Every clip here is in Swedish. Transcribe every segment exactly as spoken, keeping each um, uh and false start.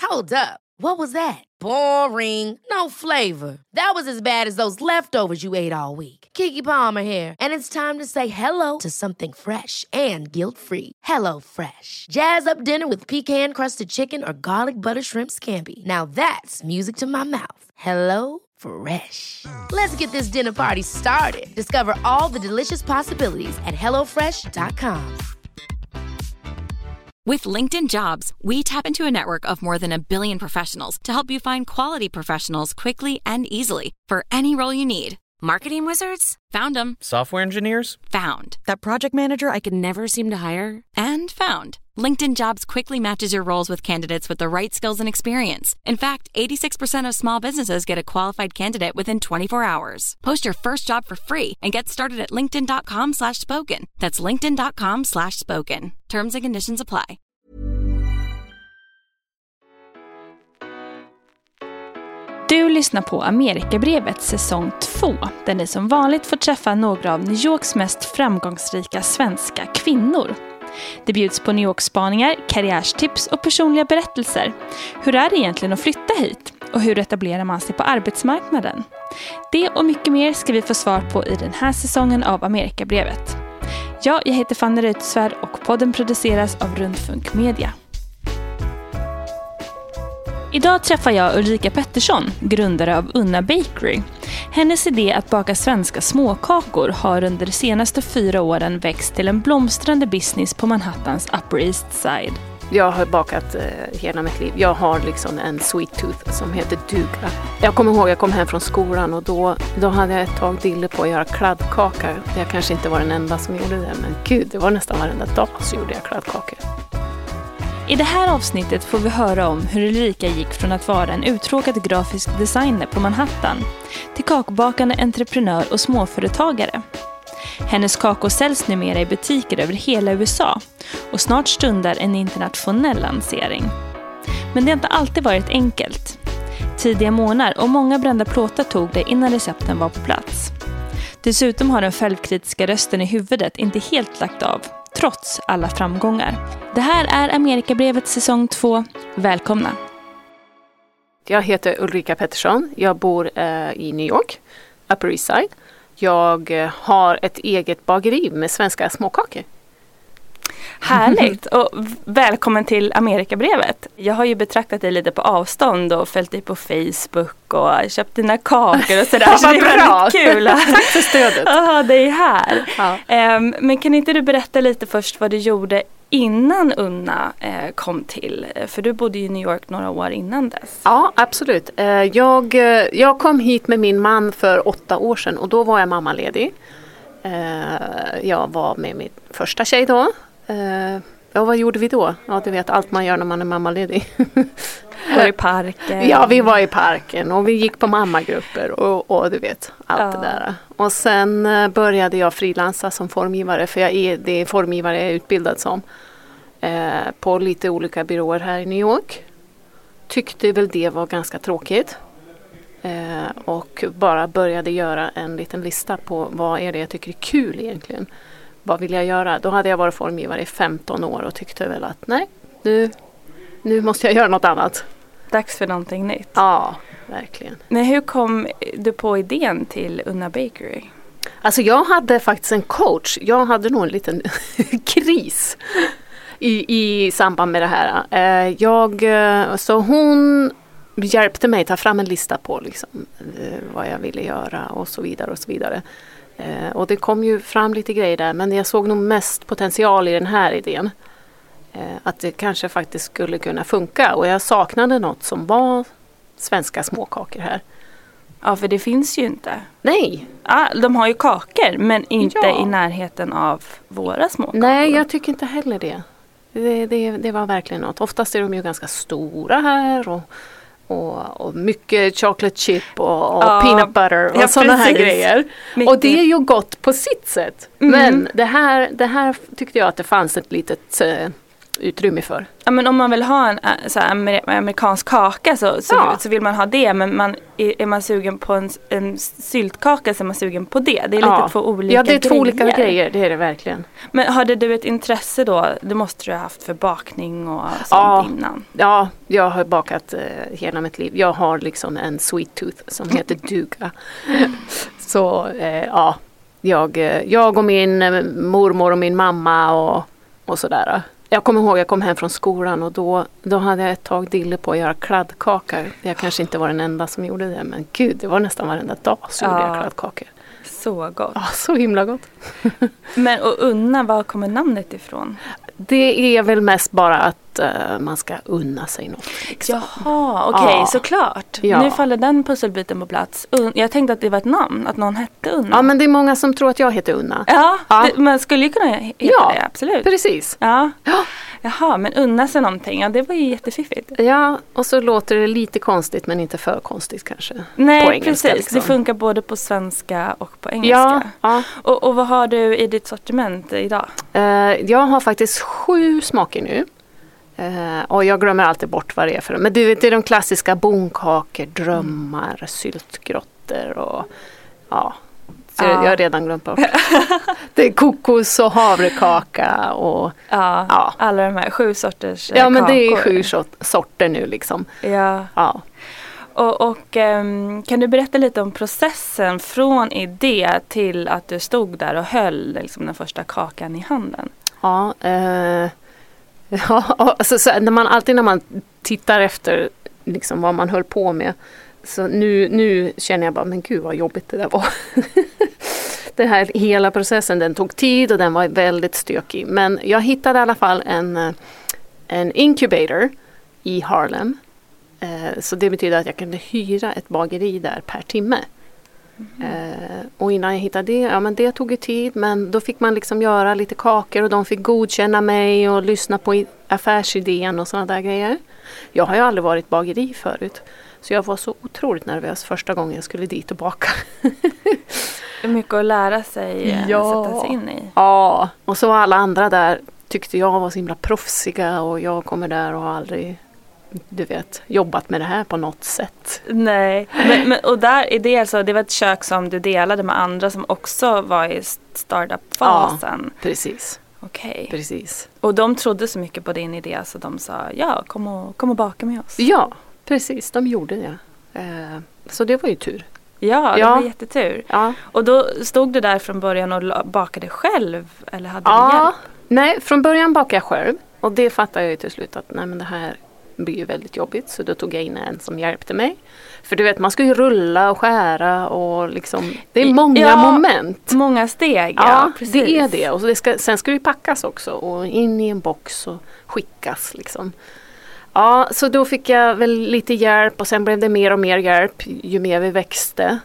Hold up. What was that? Boring. No flavor. That was as bad as those leftovers you ate all week. Keke Palmer here, and it's time to say hello to something fresh and guilt-free. Hello Fresh. Jazz up dinner with pecan-crusted chicken or garlic butter shrimp scampi. Now that's music to my mouth. Hello Fresh. Let's get this dinner party started. Discover all the delicious possibilities at hello fresh dot com. With LinkedIn Jobs, we tap into a network of more than a billion professionals to help you find quality professionals quickly and easily for any role you need. Marketing wizards? Found them. Software engineers? Found. That project manager I could never seem to hire? And found. LinkedIn Jobs quickly matches your roles with candidates with the right skills and experience. In fact, eighty-six percent of small businesses get a qualified candidate within twenty-four hours. Post your first job for free and get started at linkedin.com slash spoken. That's linkedin.com slash spoken. Terms and conditions apply. Du lyssnar på Amerikabrevet säsong två, där ni som vanligt får träffa några av New Yorks mest framgångsrika svenska kvinnor. Det bjuds på New York-spaningar, karriärstips och personliga berättelser. Hur är det egentligen att flytta hit? Och hur etablerar man sig på arbetsmarknaden? Det och mycket mer ska vi få svar på i den här säsongen av Amerikabrevet. Ja, jag heter Fanny Reuterswärd och podden produceras av Rundfunk Media. Idag träffar jag Ulrika Pettersson, grundare av Unna Bakery. Hennes idé att baka svenska småkakor har under de senaste fyra åren växt till en blomstrande business på Manhattans Upper East Side. Jag har bakat eh, hela mitt liv. Jag har liksom en sweet tooth som heter duga. Jag kommer ihåg, jag kom hem från skolan och då, då hade jag ett tag dille på att göra kladdkakor. Jag kanske inte var den enda som gjorde det, men gud, det var nästan varenda dag så gjorde jag kladdkakor. I det här avsnittet får vi höra om hur Ulrika gick från att vara en uttråkad grafisk designer på Manhattan till kakbakande entreprenör och småföretagare. Hennes kakor säljs numera i butiker över hela U S A och snart stundar en internationell lansering. Men det har inte alltid varit enkelt. Tidiga månader och många brända plåtar tog det innan recepten var på plats. Dessutom har den självkritiska rösten i huvudet inte helt lagt av, trots alla framgångar. Det här är Amerikabrevet säsong två. Välkomna! Jag heter Ulrika Pettersson. Jag bor eh, i New York, Upper East Side. Jag eh, har ett eget bageri med svenska småkakor. Härligt! Och välkommen till Amerikabrevet. Jag har ju betraktat dig lite på avstånd och följt dig på Facebook och köpt dina kakor och sådär. Så det är väldigt kul. Tack för stödet. Ja, det är här. Ja. Um, men kan inte du berätta lite först vad du gjorde innan Unna eh, kom till? För du bodde i New York några år innan dess. Ja, absolut. Eh, jag, jag kom hit med min man för åtta år sedan och då var jag mammaledig. Eh, jag var med min första tjej då. Uh, ja, vad gjorde vi då? Ja, du vet allt man gör när man är mammaledig. Var i parken. Ja, vi var i parken och vi gick på mammagrupper och, och du vet, allt ja. det där. Och sen uh, började jag frilansa som formgivare, för jag är, det är formgivare jag är utbildad som. Uh, på lite olika byråer här i New York. Tyckte väl det var ganska tråkigt. Uh, och bara började göra en liten lista på vad är det jag tycker är kul egentligen. Vad vill jag göra? Då hade jag varit formgivare i femton år och tyckte väl att nej, nu, nu måste jag göra något annat. Dags för någonting nytt. Ja, verkligen. Men hur kom du på idén till Unna Bakery? Alltså jag hade faktiskt en coach. Jag hade nog en liten kris i, i samband med det här. Jag, så hon hjälpte mig ta fram en lista på liksom, vad jag ville göra och så vidare och så vidare. Eh, och det kom ju fram lite grejer där, men jag såg nog mest potential i den här idén. Eh, att det kanske faktiskt skulle kunna funka. Och jag saknade något som var svenska småkakor här. Ja, för det finns ju inte. Nej. Ja, de har ju kakor, men inte ja. i närheten av våra småkakor. Nej, jag tycker inte heller det. Det, det. det var verkligen något. Oftast är de ju ganska stora här och... Och, och mycket chocolate chip och, och ja, peanut butter och ja, sådana här grejer. Mycket. Och det är ju gott på sitt sätt. Mm. Men det här, det här tyckte jag att det fanns ett litet, utrymme för. Ja, men om man vill ha en så här, amer- amerikansk kaka så, så, Ja. så vill man ha det. Men man, är, är man sugen på en, en syltkaka så är man sugen på det. Det är lite Ja. två olika Ja, det är grejer. två olika grejer, det är det verkligen. Men hade du ett intresse då? Det måste du ha haft för bakning och sånt Ja. innan. Ja, jag har bakat eh, hela mitt liv. Jag har liksom en sweet tooth som heter duga. Så eh, ja, jag, eh, jag och min eh, mormor och min mamma och, och sådär. Jag kommer ihåg, jag kom hem från skolan och då, då hade jag ett tag dille på att göra kladdkakor. Jag kanske inte var den enda som gjorde det, men gud, det var nästan varenda dag så gjorde Ja. jag kladdkakor. Så gott. Ja, så himla gott. Men och unna, var kommer namnet ifrån? Det är väl mest bara att uh, man ska unna sig något. Liksom. Jaha, okej, okay, Ja. såklart. Ja. Nu faller den pusselbiten på plats. Un- jag tänkte att det var ett namn, att någon hette Unna. Ja, men det är många som tror att jag heter Unna. Ja, Ja. Det, man skulle ju kunna heta Ja, det, absolut. Precis. Ja. Ja. Jaha, men unna sig någonting, ja det var ju jättefiffigt. Ja, och så låter det lite konstigt men inte för konstigt kanske. Nej, på engelska, precis. liksom. Det funkar både på svenska och på engelska. Ja, ja. Och, och vad har du i ditt sortiment idag? Eh, jag har faktiskt sju smaker nu. Eh, och jag glömmer alltid bort vad det är för. Men du vet, det är de klassiska bonkakor, drömmar, mm. syltgrottor och ja. Så Ja. jag har redan glömt bort. Det är kokos och havrekaka och Ja, Ja. alla de här sju sorters eh, ja, men det är kakor. sju sort- sorter nu liksom. Ja. Ja. Och, och ehm, kan du berätta lite om processen från idé till att du stod där och höll liksom, den första kakan i handen? Ja, eh, ja alltså, så, när man, alltid när man tittar efter liksom, vad man höll på med. Så nu, nu känner jag bara, men gud vad jobbigt det där var. Den här hela processen, den tog tid och den var väldigt stökig. Men jag hittade i alla fall en, en incubator i Harlem. Eh, så det betyder att jag kunde hyra ett bageri där per timme. Mm. Eh, och innan jag hittade det, ja men det tog ju tid. Men då fick man liksom göra lite kakor och de fick godkänna mig och lyssna på i- affärsidén och sådana där grejer. Jag har ju aldrig varit bageri förut. Så jag var så otroligt nervös första gången jag skulle dit och baka. Det är mycket att lära sig, eh, Ja. sätta sig in i. Ja, och så var alla andra där tyckte jag var så himla proffsiga och jag kommer där och har aldrig, du vet, jobbat med det här på något sätt. Nej, men, men, och där är det alltså, det var ett kök som du delade med andra som också var i startup-fasen. Ja, precis. Okej. Precis. Och de trodde så mycket på din idé så de sa, ja, kom och, kom och baka med oss. Ja, precis. De gjorde det. Eh, så det var ju tur. Ja, det Ja. var jättetur. Ja. Och då stod du där från början och la- bakade själv? Eller hade du Ja, hjälp? nej, från början bakade jag själv. Och det fattade jag ju till slut att nej, men det här blir ju väldigt jobbigt. Så då tog jag in en som hjälpte mig. För du vet, man ska ju rulla och skära och liksom, det är många Ja, moment. Många steg, ja, Ja, precis. det är det. Och så det ska, sen ska det packas också och in i en box och skickas liksom. Ja, så då fick jag väl lite hjälp och sen blev det mer och mer hjälp ju mer vi växte.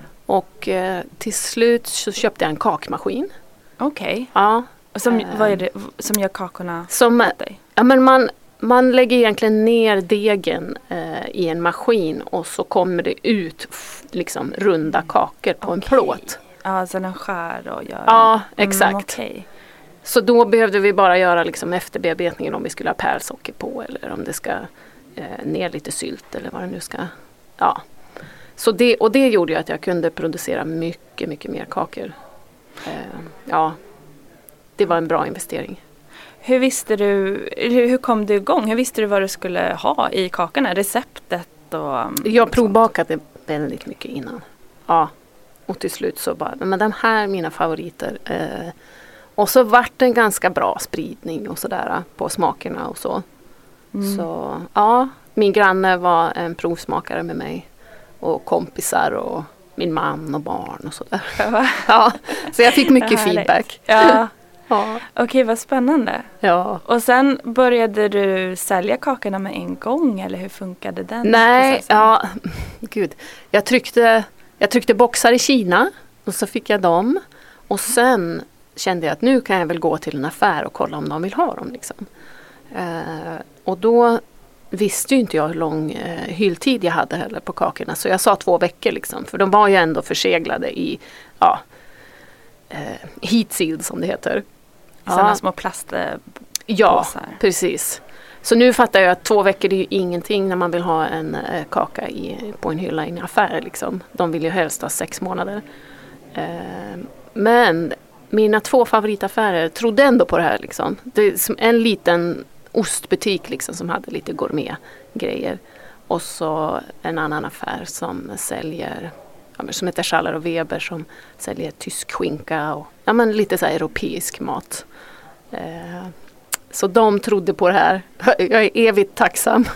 Och eh, till slut så köpte jag en kakmaskin. Okej. Ja, Och Som, Eh. vad är det som gör kakorna som, åt dig? ja, men man, man lägger egentligen ner degen eh, i en maskin och så kommer det ut f- liksom runda kakor på en Okej. plåt. Ja, så den skär och gör... Ja, Mm, exakt. okej. Så då behövde vi bara göra liksom efterbearbetningen om vi skulle ha pärlsocker på eller om det ska eh, ner lite sylt eller vad det nu ska. Ja. Så det, och det gjorde ju att jag kunde producera mycket, mycket mer kakor. Eh, ja, det var en bra investering. Hur visste du, hur, hur kom du igång? Hur visste du vad du skulle ha i kakorna? Receptet och... mm, Jag sånt? provbakade väldigt mycket innan. Ja, och till slut så bara, men de här är mina favoriter. Eh, och så vart det en ganska bra spridning och sådär på smakerna och så. Mm. Så ja, min granne var en provsmakare med mig. Och kompisar och min man och barn och sådär. Ja, så jag fick mycket Härligt. feedback. Ja, Ja, okej, vad spännande. ja. Och sen började du sälja kakorna med en gång eller hur funkade den Nej, processen? ja, gud. Jag tryckte, jag tryckte boxar i Kina och så fick jag dem. Och sen kände jag att nu kan jag väl gå till en affär och kolla om de vill ha dem. Liksom. Eh, och då visste ju inte jag hur lång eh, hylltid jag hade heller på kakorna. Så jag sa två veckor liksom. För de var ju ändå förseglade i ja, eh, heat sealed som det heter. Sådana Ja. små plast... Ja, påsar. precis. Så nu fattar jag att två veckor är ju ingenting när man vill ha en eh, kaka i, på en hylla i en affär. Liksom. De vill ju helst ha sex månader. Eh, men mina två favoritaffärer trodde ändå på det här. Liksom. Det är som en liten ostbutik liksom, som hade lite gourmetgrejer. Och så en annan affär som säljer, ja, som heter Schaller och Weber, som säljer tysk skinka och ja, men lite så här europeisk mat. Eh, så de trodde på det här. Jag är evigt tacksam.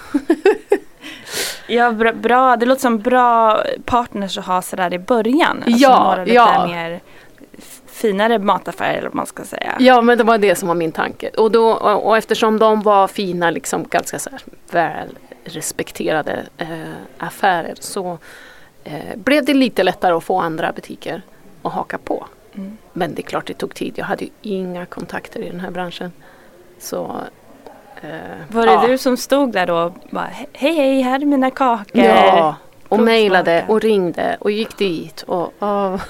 Ja, bra, bra. Det låter som bra partners att ha sådär i början. Alltså ja, några lite ja. mer finare mataffärer, eller vad man ska säga. Ja, men det var det som var min tanke. Och, då, och, och eftersom de var fina, liksom ganska så här väl respekterade eh, affärer, så eh, blev det lite lättare att få andra butiker att haka på. Mm. Men det är klart det tog tid. Jag hade ju inga kontakter i den här branschen. Så, eh, var det ja. du som stod där då och bara, hej hej, här är mina kakor? Ja, och mejlade och ringde och gick dit. Och, oh.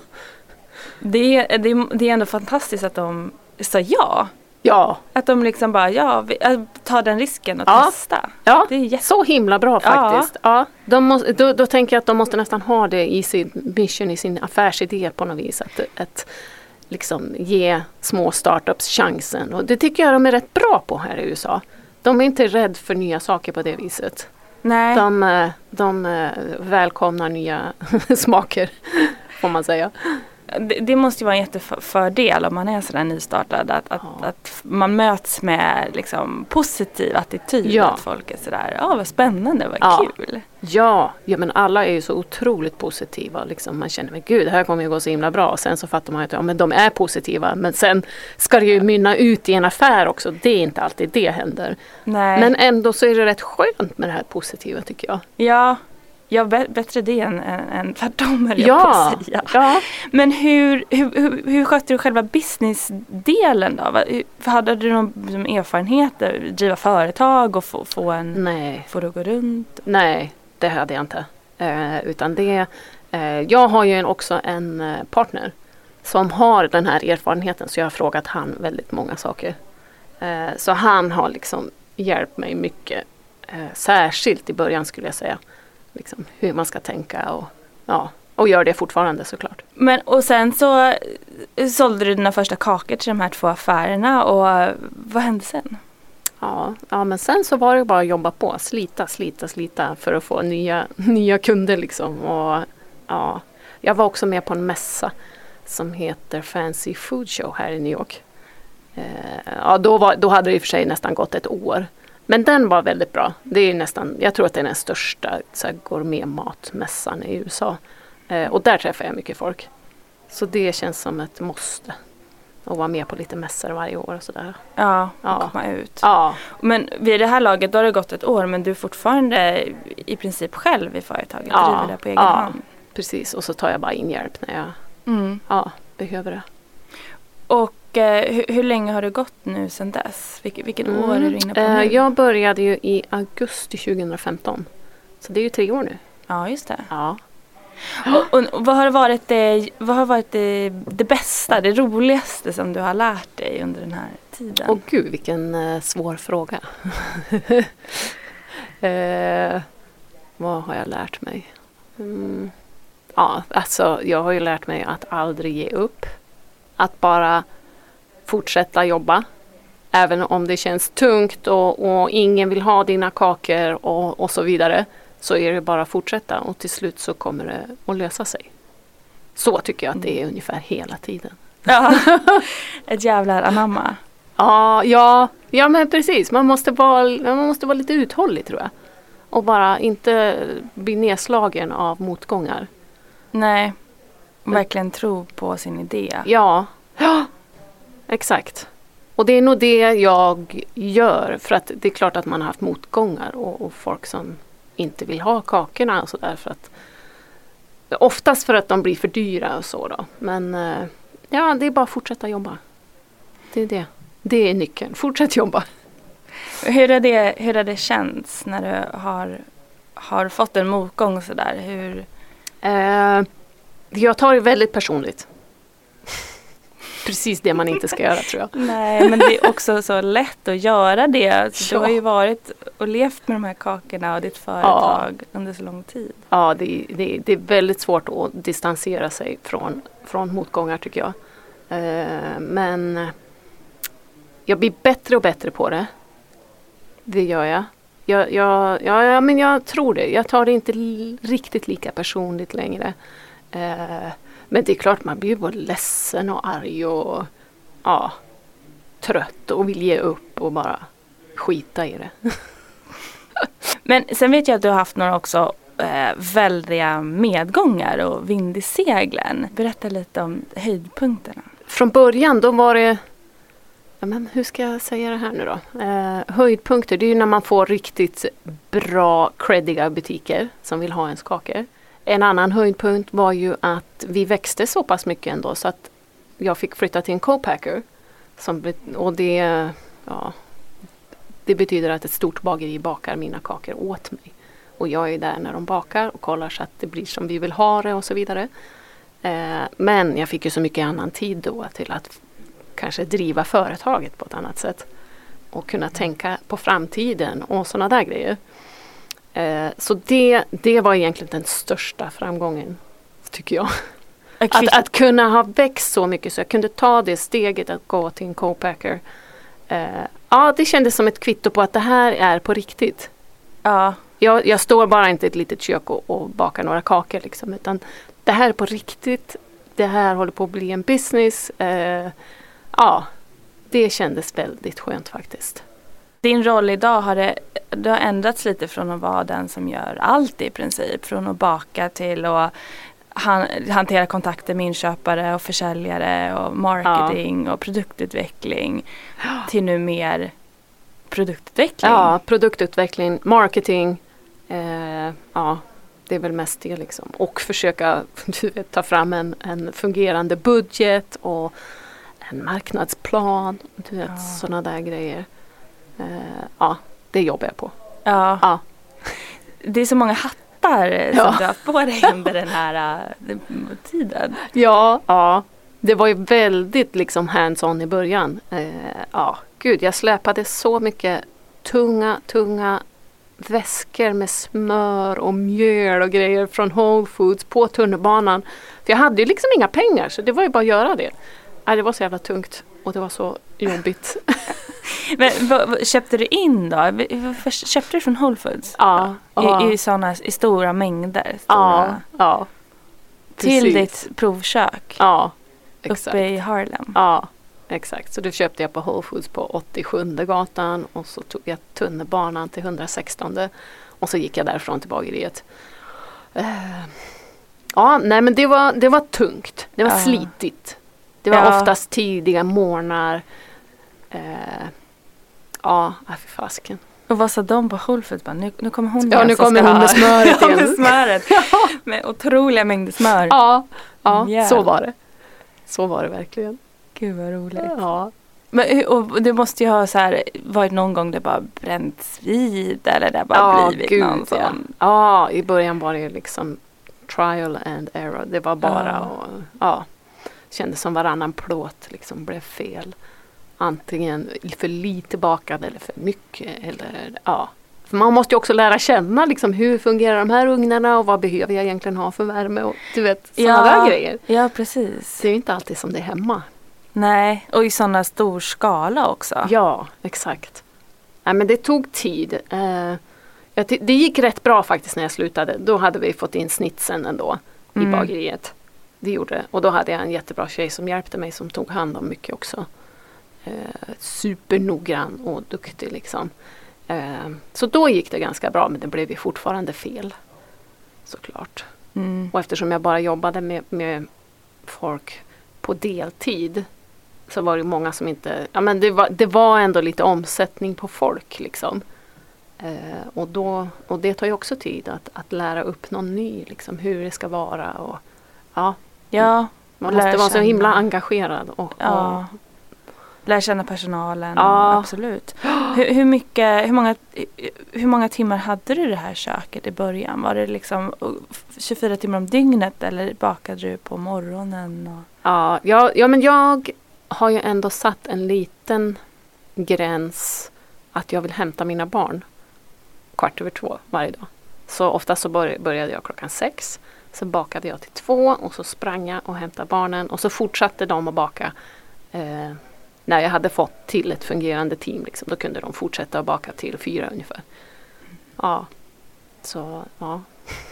det, det, det är ändå fantastiskt att de sa ja. Ja. Att de liksom bara, ja, vi, tar den risken och ja. testa. Ja, det är jätte... så himla bra faktiskt. Ja. Ja. De måste, då, då tänker jag att de måste nästan ha det i sin mission, i sin affärsidé på något vis. Att, att liksom ge små startups chansen. Och det tycker jag de är rätt bra på här i U S A. De är inte rädda för nya saker på det viset. Nej. De, de välkomnar nya smaker, får man säga. Det, det måste ju vara en jättefördel om man är sådär nystartad. Att, att, ja. att man möts med liksom positiv attityd. Ja. Att folk är sådär, ja vad spännande, vad ja. kul. Ja, ja, men alla är ju så otroligt positiva. Liksom, man känner, men gud, det här kommer ju gå så himla bra. Och sen så fattar man att ja, men de är positiva. Men sen ska det ju mynna ut i en affär också. Det är inte alltid det händer. Nej. Men ändå så är det rätt skönt med det här positiva, tycker jag. Ja. Ja, b- bättre det än, än, än tvärtom, höll jag ja, på att säga. Ja. Men hur, hur, hur, hur skötte du själva businessdelen då? Va, hur, hade du någon liksom, erfarenhet att driva företag och få, få en... Nej. Få det att gå runt? Nej, det hade jag inte. Eh, utan det... Eh, jag har ju en, också en eh, partner som har den här erfarenheten, så jag har frågat han väldigt många saker. Eh, så han har liksom hjälpt mig mycket. Eh, särskilt i början skulle jag säga. Liksom, hur man ska tänka och, ja, och gör det fortfarande såklart. Men, och sen så sålde du dina första kakor till de här två affärerna och vad hände sen? Ja, ja men sen så var det bara att jobba på, slita, slita, slita för att få nya, nya kunder liksom. Och, ja, jag var också med på en mässa som heter Fancy Food Show här i New York. Eh, ja, då, var, då hade det i och för sig nästan gått ett år. Men den var väldigt bra. Det är nästan, jag tror att det är den största så här, gourmetmatmässan i U S A. Eh, och där träffar jag mycket folk. Så det känns som ett måste. Att vara med på lite mässor varje år och sådär. Ja, och ja. komma ut. Ja. Men vid det här laget, då har det gått ett år, men du är fortfarande i princip själv i företaget. Ja. Driver det på egen ja. hand. Precis, och så tar jag bara in hjälp när jag mm. ja, behöver det. Och eh, hur, hur länge har det gått nu sedan dess? Vilket, vilket mm. år är du inne på nu? Eh, jag började ju i augusti tjugohundrafemton. Så det är ju tre år nu. Ja, just det. Ja. Och, och, och vad har varit, det, vad har varit det, det bästa, det roligaste som du har lärt dig under den här tiden? Åh gud, vilken eh, svår fråga. eh, vad har jag lärt mig? Mm. Ja, alltså jag har ju lärt mig att aldrig ge upp. Att bara fortsätta jobba. Även om det känns tungt och, och ingen vill ha dina kakor och, och så vidare. Så är det bara att fortsätta och till slut så kommer det att lösa sig. Så tycker jag att det är ungefär hela tiden. Ja, ett jävla anamma. Ja, ja, ja men precis. Man måste, vara, man måste vara lite uthållig tror jag. Och bara inte bli nedslagen av motgångar. Nej, verkligen tro på sin idé. Ja, ja, exakt. Och det är nog det jag gör. För att det är klart att man har haft motgångar och, och folk som inte vill ha kakorna och sådär. För att, oftast för att de blir för dyra och så då. Men ja, det är bara att fortsätta jobba. Det är det. Det är nyckeln. Fortsätt jobba. Hur är det, hur är det känts när du har, har fått en motgång och sådär? Hur... Eh, jag tar det väldigt personligt. precis det man inte ska göra, tror jag. Nej, men det är också så lätt att göra det. Alltså, Ja. du har ju varit och levt med de här kakorna och ditt företag ja. under så lång tid. Ja, det, det, det är väldigt svårt att distansera sig från, från motgångar, tycker jag. Uh, men jag blir bättre och bättre på det. Det gör jag. Jag, jag, ja, ja, men jag tror det. Jag tar det inte l- riktigt lika personligt längre. Uh, men det är klart, man blir både ledsen och arg och ja, trött och vill ge upp och bara skita i det. Men sen vet jag att du har haft några också eh, väldiga medgångar och vind i seglen. Berätta lite om höjdpunkterna. Från början då var det, ja, men hur ska jag säga det här nu då? Eh, höjdpunkter, det är ju när man får riktigt bra creddiga butiker som vill ha ens kakor. En annan höjdpunkt var ju att vi växte så pass mycket ändå så att jag fick flytta till en co-packer. Som, och det, ja, det betyder att ett stort bageri bakar mina kakor åt mig. Och jag är där när de bakar och kollar så att det blir som vi vill ha det och så vidare. Eh, men jag fick ju så mycket annan tid då till att kanske driva företaget på ett annat sätt. Och kunna tänka på framtiden och sådana där grejer. Eh, så det, det var egentligen den största framgången, tycker jag. Att, att kunna ha växt så mycket så jag kunde ta det steget att gå till en co-packer. Eh, ja, det kändes som ett kvitto på att det här är på riktigt. Ja. Jag, jag står bara inte i ett litet kök och, och bakar några kakor liksom, utan det här är på riktigt. Det här håller på att bli en business. Eh, ja, det kändes väldigt skönt faktiskt. Din roll idag har det, det har ändrats lite från att vara den som gör allt i princip. Från att baka till att han, hantera kontakter med inköpare och försäljare och marketing ja. och produktutveckling. Till nu mer produktutveckling. Ja, produktutveckling, marketing. Eh, ja, det är väl mest det liksom. Och försöka du vet, ta fram en, en fungerande budget och en marknadsplan. Du vet, ja. sådana där grejer. Uh, ja, det jobbar jag på. Ja. ja. Det är så många hattar ja. som du har haft på dig under den här uh, tiden. Ja, ja. Det var ju väldigt liksom hands-on i början. Uh, ja, gud, jag släpade så mycket tunga, tunga väskor med smör och mjöl och grejer från Whole Foods på tunnelbanan. För jag hade ju liksom inga pengar, så det var ju bara att göra det. Ja, det var så jävla tungt och det var så jobbigt. Men vad, vad, köpte du in då? Köpte du från Whole Foods? Ja. I, i, såna, i stora mängder? Stora, ja, ja. Till ditt provkök? Ja, exakt. Uppe i Harlem? Ja, exakt. Så det köpte jag på Whole Foods på åttiosjunde gatan och så tog jag tunnelbanan till hundrasextonde och så gick jag därifrån till bageriet. Uh, ja, nej men det var, det var tungt. Det var ja. slitigt. Det var ja. oftast tidiga morgnar. Uh, ja, fy fasken. Och vad sa de på Whole Foods? Nu, nu kommer hon Ja, nu kommer hon med smöret igen. med smöret. Ja. Med otroliga mängder smör. Ja, ja yeah. så var det. Så var det verkligen. Gud vad roligt. Ja. Men, och det måste ju ha så här, varit någon gång det bara bränts vid eller det bara ja, blivit gud, någon sån. Ja. ja, i början var det liksom trial and error. Det var bara ja. och ja, kändes som varannan plåt liksom blev fel. Antingen för lite bakad eller för mycket. Eller, ja. För man måste ju också lära känna liksom, hur fungerar de här ugnarna och vad behöver jag egentligen ha för värme och du vet, sådana ja, där grejer. Ja, precis. Det är ju inte alltid som det är hemma. Nej, och i sådana stor skala också. Ja, exakt. Ja, men det tog tid. Uh, det gick rätt bra faktiskt när jag slutade. Då hade vi fått in snitsen ändå mm. i bageriet. Det gjorde det. Och då hade jag en jättebra tjej som hjälpte mig som tog hand om mycket också. Uh, supernoggrann och duktig liksom. Uh, så då gick det ganska bra, men det blev ju fortfarande fel. Såklart. Mm. Och eftersom jag bara jobbade med, med folk på deltid så var det många som inte, ja men det var, det var ändå lite omsättning på folk liksom. Uh, och, då, och det tar ju också tid att, att lära upp någon ny liksom, hur det ska vara och ja. Ja. Man måste vara så himla engagerad och, ja. och lära känna personalen. Ja. Absolut. Hur, hur mycket, hur många, hur många timmar hade du det här köket i början? Var det liksom tjugofyra timmar om dygnet eller bakade du på morgonen? Och? Ja, ja, ja, men jag har jag ändå satt en liten gräns att jag vill hämta mina barn kvart över två varje dag. Så ofta så började jag klockan sex. Så bakade jag till två och så sprang jag och hämtade barnen. Och så fortsatte de att baka. Eh, när jag hade fått till ett fungerande team. Liksom, då kunde de fortsätta att baka till fyra ungefär. Ja, så ja.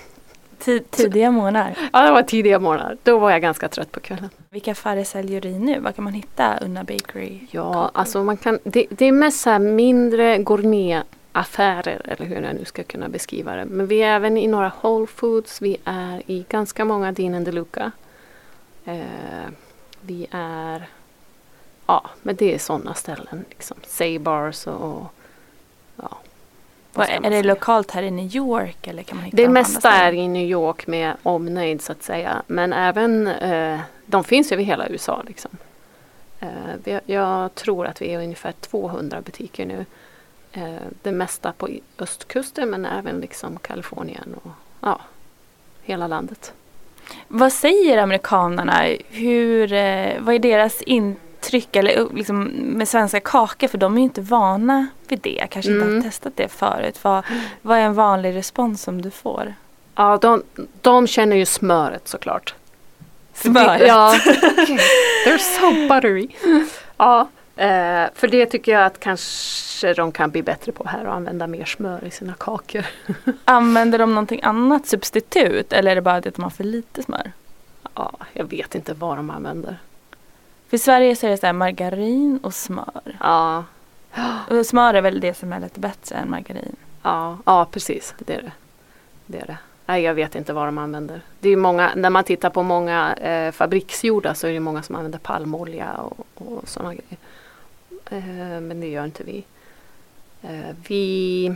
Tidiga månader? Ja, det var tidiga månader. Då var jag ganska trött på kvällen. Vilka färger säljer du i nu? Vad kan man hitta Unna Bakery? Ja, alltså man kan, det, det är mest så här mindre gourmetaffärer, eller hur jag nu ska kunna beskriva det. Men vi är även i några Whole Foods. Vi är i ganska många Dean and DeLuca. Eh, vi är, ja, men det är sådana ställen. Liksom. Say-bars och, ja. Vad, är det säga? Lokalt här i New York? Eller kan man hitta det mesta är i New York med omnejd så att säga. Men även, eh, de finns över hela U S A liksom. Eh, vi, jag tror att vi är ungefär tvåhundra butiker nu. Eh, det mesta på östkusten men även liksom Kalifornien och ja, hela landet. Vad säger amerikanerna? Hur, eh, vad är deras intryck eller, liksom, med svenska kakor? För de är ju inte vana vid det. Kanske mm. inte har testat det förut. Vad, vad är en vanlig respons som du får? Ja, de, de känner ju smöret såklart. Smöret? Ja. They're so buttery. Ja, eh, för det tycker jag att kanske de kan bli bättre på här och använda mer smör i sina kakor. Använder de någonting annat substitut eller är det bara det att de har för lite smör? Ja, jag vet inte vad de använder. För i Sverige så är det så här margarin och smör. Ja. Och smör är väl det som är lite bättre än margarin. Ja, ja precis. Det är det. Det är det. Nej, jag vet inte vad de använder. Det är många, när man tittar på många eh, fabriksgjorda så är det många som använder palmolja och, och sådana grejer. Eh, men det gör inte vi. Eh, vi.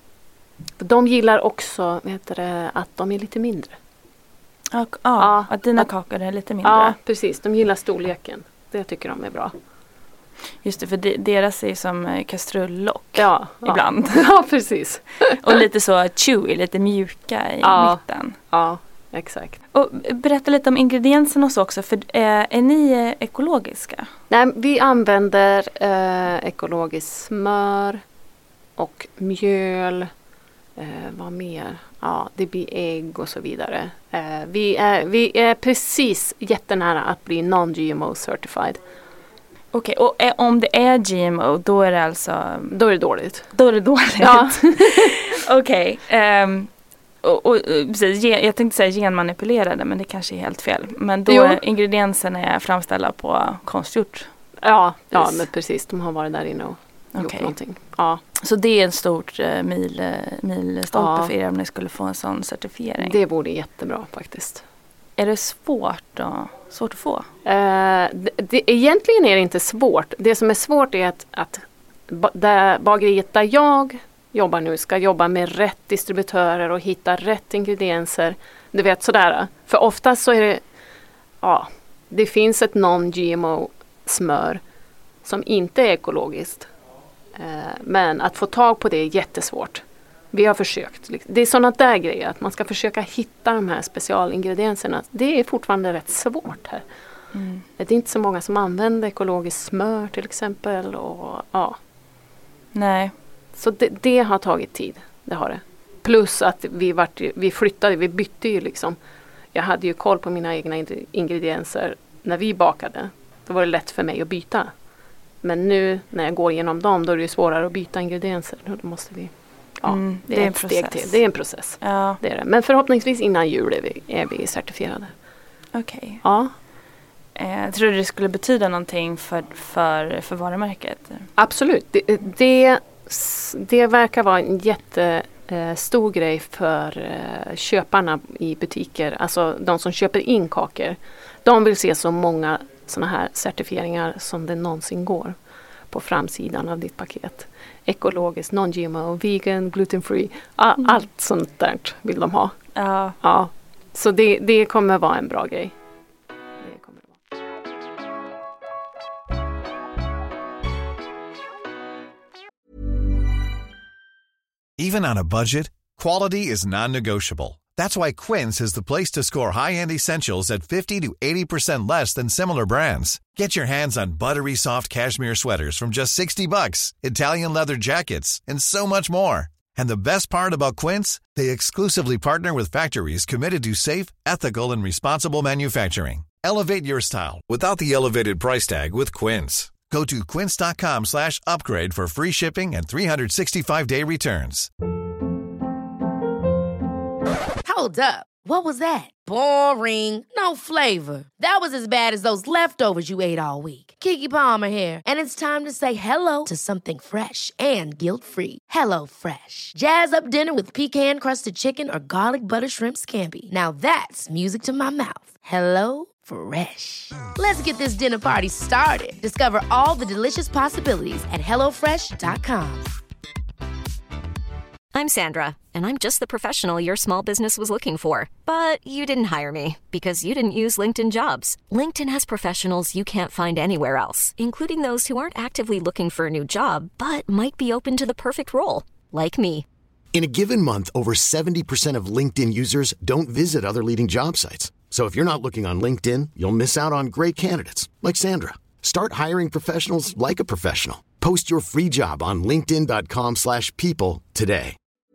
De gillar också vet det, att de är lite mindre. Ja, ja att dina att, kakor är lite mindre. Ja, precis. De gillar storleken. Det tycker de är bra. Just det, för de, deras är som kastrullock ja, ibland. Ja, ja precis. Och lite så chewy, lite mjuka i ja, mitten. Ja, exakt. Och berätta lite om ingredienserna också, för är, är ni ekologiska? Nej, vi använder eh, ekologiskt smör och mjöl. Eh, vad mer? Ja, det blir ägg och så vidare. Eh, vi, är, vi är precis jättenära att bli non-G M O certified. Okej, okay, och är, om det är G M O då är det alltså... Då är det dåligt. Då är det dåligt? Ja. Okej. Okay, um, och, och, precis, jag tänkte säga genmanipulerade men det kanske är helt fel. Men då är ingredienserna är framställda på konstgjort? Ja, ja men precis. De har varit där inne och okay. gjort någonting. Ja. Så det är en stort uh, mil, uh, milstolpe ja. för er om ni skulle få en sån certifiering? Det vore jättebra faktiskt. Är det svårt, då? svårt att få? Uh, det, det, egentligen är det inte svårt. Det som är svårt är att, att där, bageriet där jag jobbar nu ska jobba med rätt distributörer och hitta rätt ingredienser. Du vet sådär. För ofta så är det, ja, det finns ett non-G M O smör som inte är ekologiskt. Uh, men att få tag på det är jättesvårt. Vi har försökt. Det är sådana där grejer. Att man ska försöka hitta de här specialingredienserna. Det är fortfarande rätt svårt här. Mm. Det är inte så många som använder ekologiskt smör till exempel. Och, ja. Nej. Så det, det har tagit tid. Det har det. Plus att vi, vart, vi flyttade. Vi bytte ju liksom. Jag hade ju koll på mina egna ingredienser. När vi bakade. Då var det lätt för mig att byta. Men nu när jag går igenom dem. Då är det svårare att byta ingredienser. Då måste vi... Ja, mm, det, det är, är ett steg till. Det är en process. Ja. Det är det. Men förhoppningsvis innan jul är vi, är vi certifierade. Okej. Okay. Ja. Eh, tror du det skulle betyda någonting för, för, för varumärket? Absolut. Det, det, det verkar vara en jättestor grej för uh, köparna i butiker. Alltså de som köper in kakor. De vill se så många såna här certifieringar som det någonsin går på framsidan av ditt paket. Ekologiskt, non-G M O, vegan, gluten-free. All, mm. Allt sånt där vill de ha. Ja. Ja. Så det, det kommer vara en bra grej. Det kommer det vara. Even on a budget, quality is non-negotiable. That's why Quince is the place to score high-end essentials at fifty to eighty percent less than similar brands. Get your hands on buttery soft cashmere sweaters from just sixty bucks, Italian leather jackets, and so much more. And the best part about Quince, they exclusively partner with factories committed to safe, ethical, and responsible manufacturing. Elevate your style without the elevated price tag with Quince. Go to quince.com slash upgrade for free shipping and three sixty-five day returns. Hold up. What was that? Boring. No flavor. That was as bad as those leftovers you ate all week. Keke Palmer here, and it's time to say hello to something fresh and guilt-free. Hello Fresh. Jazz up dinner with pecan-crusted chicken or garlic butter shrimp scampi. Now that's music to my mouth. Hello Fresh. Let's get this dinner party started. Discover all the delicious possibilities at hello fresh dot com. I'm Sandra, and I'm just the professional your small business was looking for. But you didn't hire me because you didn't use LinkedIn Jobs. LinkedIn has professionals you can't find anywhere else, including those who aren't actively looking for a new job, but might be open to the perfect role, like me. In a given month, over seventy percent of LinkedIn users don't visit other leading job sites. So if you're not looking on LinkedIn, you'll miss out on great candidates like Sandra. Start hiring professionals like a professional. Post your free job on linkedin dot com slash people today.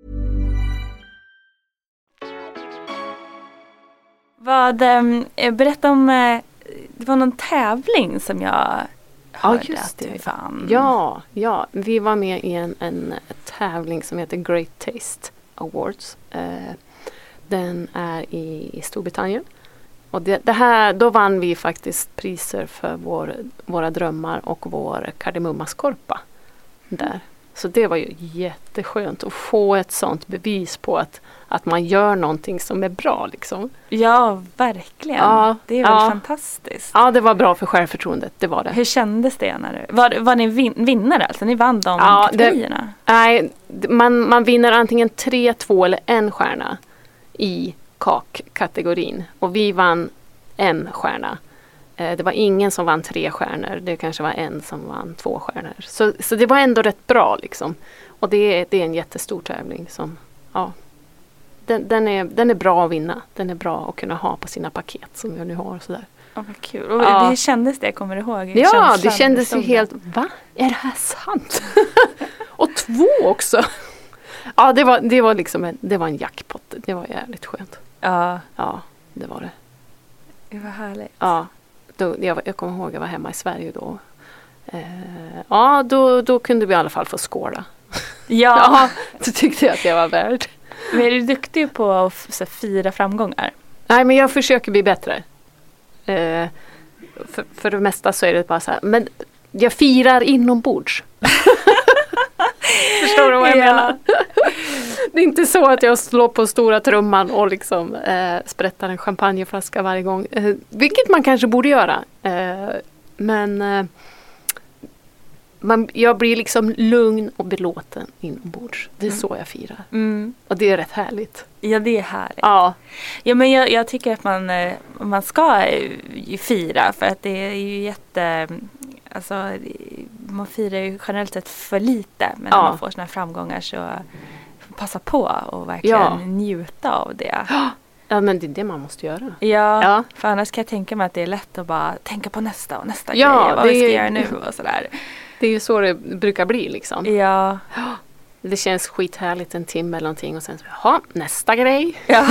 Vad, eh, berätta om, eh, det var någon tävling som jag hörde ja, just att du det. vann. Ja, ja, vi var med i en, en tävling som heter Great Taste Awards. Eh, den är i Storbritannien. Och det, det här, då vann vi faktiskt priser för vår, våra drömmar och vår kardemummaskorpa där. Så det var ju jätteskönt att få ett sånt bevis på att, att man gör någonting som är bra liksom. Ja, verkligen. Ja, det är väl ja. fantastiskt. Ja, det var bra för självförtroendet, det var det. Hur kändes det när du... Var, var ni vin, vinnare alltså? Ni vann de ja, kategorierna? Det, nej, man, man vinner antingen tre, två eller en stjärna i kakkategorin. Och vi vann en stjärna. Eh, det var ingen som vann tre stjärnor. Det kanske var en som vann två stjärnor. Så, så det var ändå rätt bra liksom. Och det är, det är en jättestor tävling som, ja, den, den, är, den är bra att vinna. Den är bra att kunna ha på sina paket som jag nu har och sådär. Oh, vad kul. Och ja. Hur kändes det? Kommer du ihåg? Ja, känslan, det kändes ju det helt, va? Är det här sant? Och två också. Ja, det var, det var liksom en, det var en jackpot. Det var jävligt skönt. Ja. Ja, det var det. Det var härligt. Ja, då, jag, jag kommer ihåg att jag var hemma i Sverige då. Eh, ja, då, då kunde vi i alla fall få skåla. Ja. Ja, då tyckte jag att jag var värd. Men är du duktig på att f- fira framgångar? Nej, men jag försöker bli bättre. Eh, för, för det mesta så är det bara så här, men jag firar inombords. Förstår du vad jag Ja. menar? Det är inte så att jag slår på stora trumman och liksom eh, sprättar en champagneflaska varje gång. Eh, vilket man kanske borde göra. Eh, men eh, man, jag blir liksom lugn och belåten inombords. Det är mm. så jag firar. Mm. Och det är rätt härligt. Ja, det är härligt. Ja, ja men jag, jag tycker att man, man ska ju fira för att det är ju jätte... Alltså, man firar ju generellt sett för lite, men när ja. man får såna här framgångar så passa på och verkligen ja. njuta av det. Ja, men det är det man måste göra. Ja, ja, för annars kan jag tänka mig att det är lätt att bara tänka på nästa och nästa ja, grej. Vad det vi ska är, göra nu och sådär. Det är ju så det brukar bli liksom. Ja. Det känns skithärligt en timme eller någonting och sen så, jaha, nästa grej. Ja.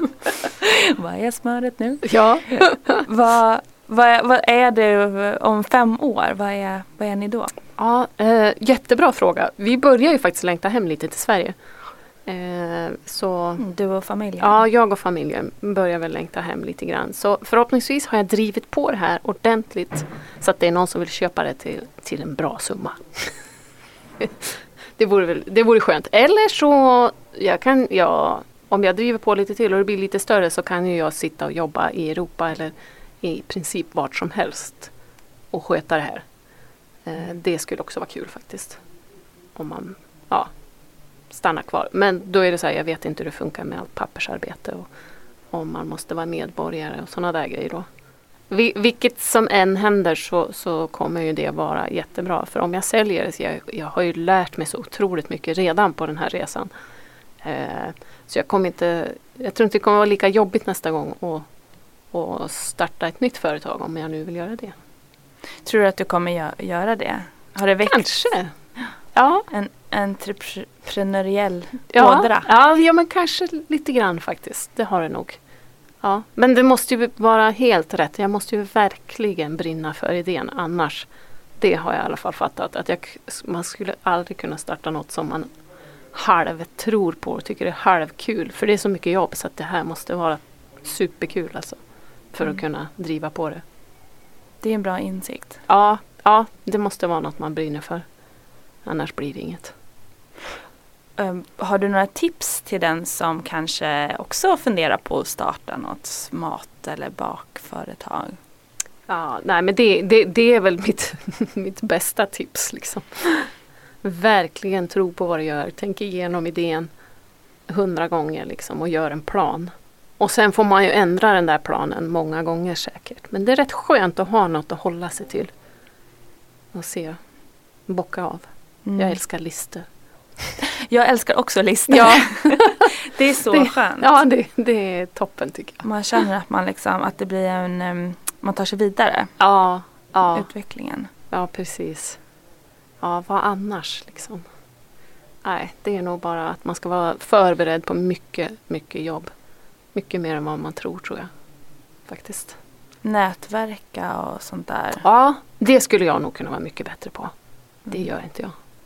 Vad är smöret nu? Ja. vad, vad, vad är det om fem år? Vad är, vad är ni då? Ja, eh, jättebra fråga. Vi börjar ju faktiskt längta hem lite till Sverige. Eh, så, Du och familjen? Ja, jag och familjen börjar väl längta hem lite grann. Så förhoppningsvis har jag drivit på det här ordentligt så att det är någon som vill köpa det till, till en bra summa. det, vore väl, det vore skönt. Eller så, jag kan, ja, om jag driver på lite till och det blir lite större så kan ju jag sitta och jobba i Europa eller i princip vart som helst och sköta det här. Eh, det skulle också vara kul faktiskt. Om man, ja, stannar kvar. Men då är det så här, jag vet inte hur det funkar med allt pappersarbete och om man måste vara medborgare och sådana där grejer då. Vil- vilket som än händer så, så kommer ju det vara jättebra. För om jag säljer det, så jag, jag har ju lärt mig så otroligt mycket redan på den här resan. Eh, så jag kommer inte jag tror inte det kommer vara lika jobbigt nästa gång att, att starta ett nytt företag om jag nu vill göra det. Tror du att du kommer gö- göra det? Har det väckt Kanske. Ja. en entreprenöriell Ja, ådra? ja, ja, men kanske lite grann faktiskt. Det har det nog. Ja. Men det måste ju vara helt rätt. Jag måste ju verkligen brinna för idén. Annars, det har jag i alla fall fattat. Att jag, man skulle aldrig kunna starta något som man halv tror på och tycker är halvkul. För det är så mycket jobb så att det här måste vara superkul alltså. För Mm. att kunna driva på det. Det är en bra insikt. Ja, ja, det måste vara något man brinner för. Annars blir det inget. Um, har du några tips till den som kanske också funderar på att starta något mat- eller bakföretag? Ja, nej men det, det, det är väl mitt, mitt bästa tips liksom. Verkligen tro på vad du gör. Tänk igenom idén hundra gånger liksom och gör en plan. Och sen får man ju ändra den där planen många gånger säkert. Men det är rätt skönt att ha något att hålla sig till. Och se, bocka av. Mm. Jag älskar listor. Jag älskar också listor. Ja. Det är så det, skönt. Ja, det, det är toppen tycker jag. Man känner att man liksom, att det blir en, um, man tar sig vidare. Ja, ja, Utvecklingen. ja precis. Ja, vad annars liksom? Nej, det är nog bara att man ska vara förberedd på mycket, mycket jobb. Mycket mer än vad man tror, tror jag. Faktiskt. Nätverka och sånt där. Ja, det skulle jag nog kunna vara mycket bättre på. Det gör inte jag.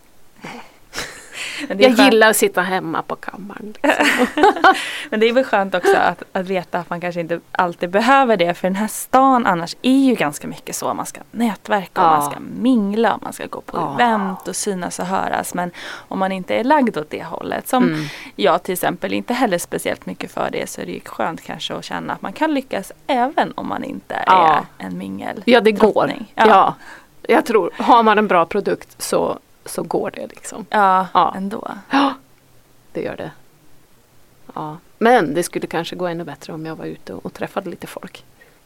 Men det är Jag skönt. gillar att sitta hemma på kammaren. Liksom. Men det är väl skönt också att, att veta att man kanske inte alltid behöver det. För den här stan annars är ju ganska mycket så. Man ska nätverka och Ja. man ska mingla och man ska gå på Ja. event och synas och höras. Men om man inte är lagd åt det hållet, som Mm. jag till exempel inte heller speciellt mycket för det, så är det ju skönt kanske att känna att man kan lyckas även om man inte Ja. är en mingel. Ja, det går. drottning. Ja. Ja. Jag tror, har man en bra produkt så, så går det liksom. Ja, Ja. ändå. Ja, det gör det. Ja. Men det skulle kanske gå ännu bättre om jag var ute och, och träffade lite folk.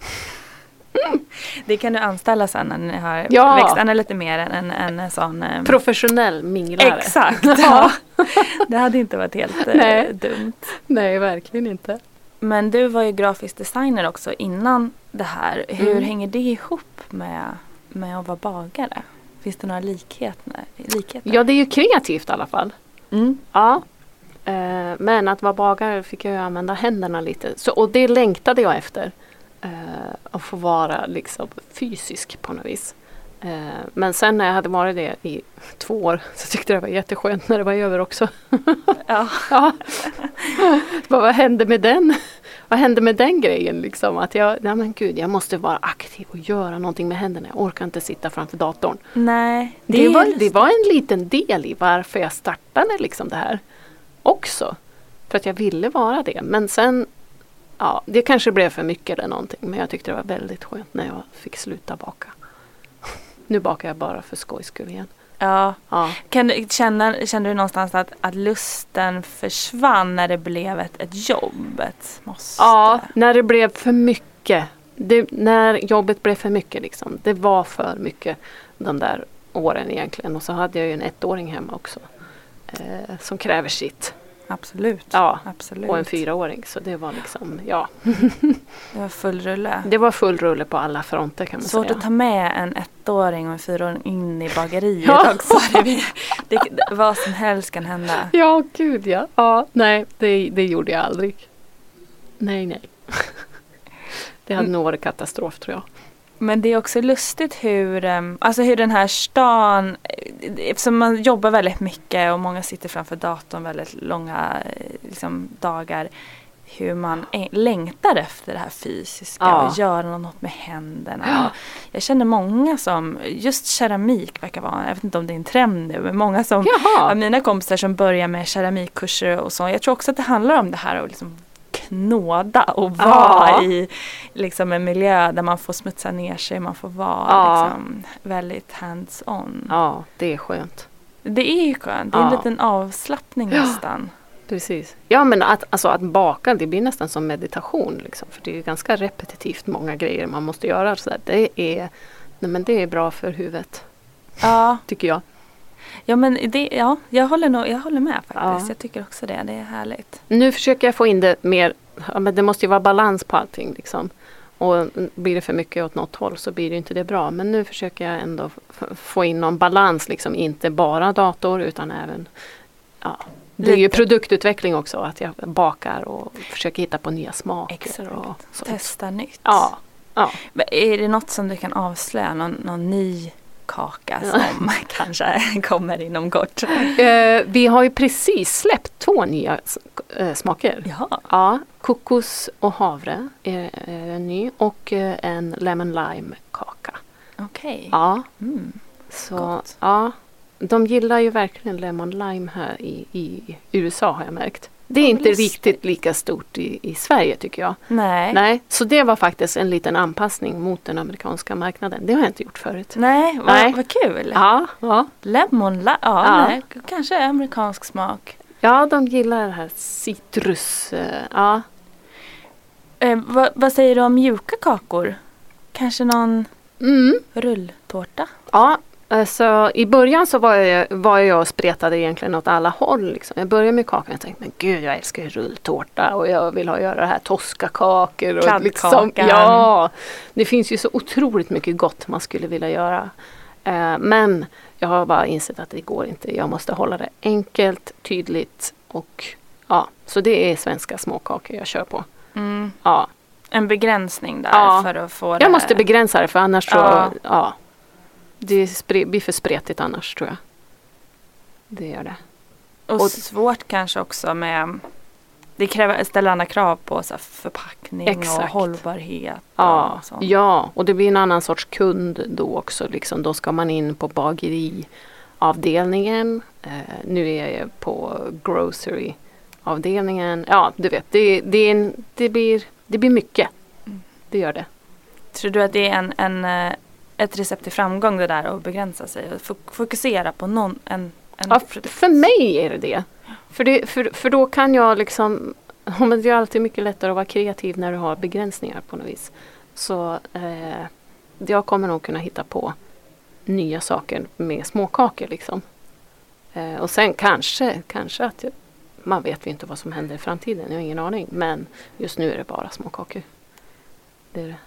Det kan du anställa sen när ni har Ja. växt ännu lite mer än en, en, en sån... eh, Professionell minglare. Exakt. Ja. Det hade inte varit helt eh, Nej. dumt. Nej, verkligen inte. Men du var ju grafisk designer också innan det här. Hur Mm. hänger det ihop med, med att vara bagare? Finns det några likheter? likheter? Ja, det är ju kreativt i alla fall. Mm. Ja. Eh, men att vara bagare fick jag ju använda händerna lite. Så, och det längtade jag efter. Eh, att få vara liksom fysisk på något vis. Eh, men sen när jag hade varit det i två år så tyckte jag det var jätteskönt när det var över också. Ja. Ja. Vad, vad hände med den? Vad hände med den grejen liksom? Att jag, nej men gud, jag måste vara aktiv och göra någonting med händerna. Jag orkar inte sitta framför datorn. Nej. Det, är var, lustigt. det var en liten del i varför jag startade liksom det här också. För att jag ville vara det. Men sen, ja, det kanske blev för mycket eller någonting. Men jag tyckte det var väldigt skönt när jag fick sluta baka. Nu bakar jag bara för skojs skull igen. Ja. Ja. Kan du, känna, kände du någonstans att, att lusten försvann när det blev ett, ett jobb? Ett måste? Ja, när det blev för mycket. Det, när jobbet blev för mycket liksom. Det var för mycket de där åren egentligen. Och så hade jag ju en ettåring hemma också. Eh, som kräver sitt. Absolut. Ja, Absolut. och en fyraåring. Så det var liksom, ja. Det var full rulle. Det var full rulle på alla fronter kan man Svårt säga. att ta med en ettåring och en fyraåring in i bageriet Ja. också. Det, det, vad som helst kan hända. Ja, gud ja. Ja, nej, det, det gjorde jag aldrig. Nej, nej. Det hade nog varit katastrof tror jag. Men det är också lustigt hur, um, alltså hur den här stan, eftersom man jobbar väldigt mycket och många sitter framför datorn väldigt långa liksom, dagar, hur man är, längtar efter det här fysiska Ja. och göra något med händerna. Ja. Jag känner många som, just keramik verkar vara, jag vet inte om det är en trend nu, men många som, Jaha. av mina kompisar som börjar med keramikkurser och så, jag tror också att det handlar om det här att liksom knåda och vara Ja. i liksom en miljö där man får smutsa ner sig, man får vara Ja. liksom väldigt hands-on. Ja, det är skönt. Det är ju skönt, det är en Ja. liten avslappning Ja. nästan. Precis. Ja, men att, alltså, att baka, det blir nästan som meditation. Liksom, för det är ganska repetitivt många grejer man måste göra. Så där. Det, är, nej, men det är bra för huvudet, Ja, tycker jag. Ja, men det, ja, jag håller nog, jag håller med faktiskt. Ja. Jag tycker också det. Det är härligt. Nu försöker jag få in det mer, ja, men det måste ju vara balans på allting liksom. Och blir det för mycket åt något håll så blir det inte det bra. Men nu försöker jag ändå f- få in någon balans liksom. Inte bara dator utan även, ja, det är ju produktutveckling också. Att jag bakar och försöker hitta på nya smaker. Exakt. Och sånt. Testa nytt. Ja, ja. Men är det något som du kan avslöja? Någon, någon ny kaka som kanske kommer inom kort? Eh, vi har ju precis släppt två nya eh, smaker. Ja. Ja, kokos och havre är, är en ny och eh, en lemon lime kaka. Okej. Ja, Mm. så Gott. ja, de gillar ju verkligen lemon lime här i, i U S A har jag märkt. Det är inte lustigt. riktigt lika stort i, i Sverige tycker jag. Nej. Nej, så det var faktiskt en liten anpassning mot den amerikanska marknaden. Det har jag inte gjort förut. Nej, vad, Nej. vad kul. Ja, ja. Lemon, la- ja, Ja. Nej, kanske är amerikansk smak. ja, de gillar det här citrus. eh, Ja. Eh, vad, vad säger du om mjuka kakor? Kanske någon Mm. rulltårta? Ja, alltså i början så var jag, var jag och spretade egentligen åt alla håll. Liksom. Jag började med kakan och tänkte, men gud jag älskar ju rulltårta och jag vill ha göra det här toskakakor. Och Kladdkakan. liksom, ja, det finns ju så otroligt mycket gott man skulle vilja göra. Eh, men jag har bara insett att det går inte. Jag måste hålla det enkelt, tydligt och ja, så det är svenska småkakor jag kör på. Mm. Ja. En begränsning där Ja. för att få det. Jag måste begränsa det för annars så, Ja. ja, det spre- blir för spretigt annars tror jag. Det gör det. Och, och- svårt kanske också med, det kräver, ställer andra krav på så här, förpackning Exakt. och hållbarhet. Ja, och sånt. ja, och det blir en annan sorts kund då också. Liksom. Då ska man in på bageriavdelningen. Eh, nu är jag på grocery-avdelningen. Ja, du vet, det, det, är en, det, blir, det blir mycket. Det gör det. Tror du att det är en, en, eh, ett recept till framgång det där att begränsa sig och fok- fokusera på någon, en, en Ja, f- produkt? för mig är det det. För, det för, för då kan jag liksom, ja, men det är alltid mycket lättare att vara kreativ när du har begränsningar på något vis. Så eh, jag kommer nog kunna hitta på nya saker med småkakor liksom. Eh, och sen kanske, kanske att jag, man vet ju inte vad som händer i framtiden, jag har ingen aning. Men just nu är det bara småkakor. Det är det.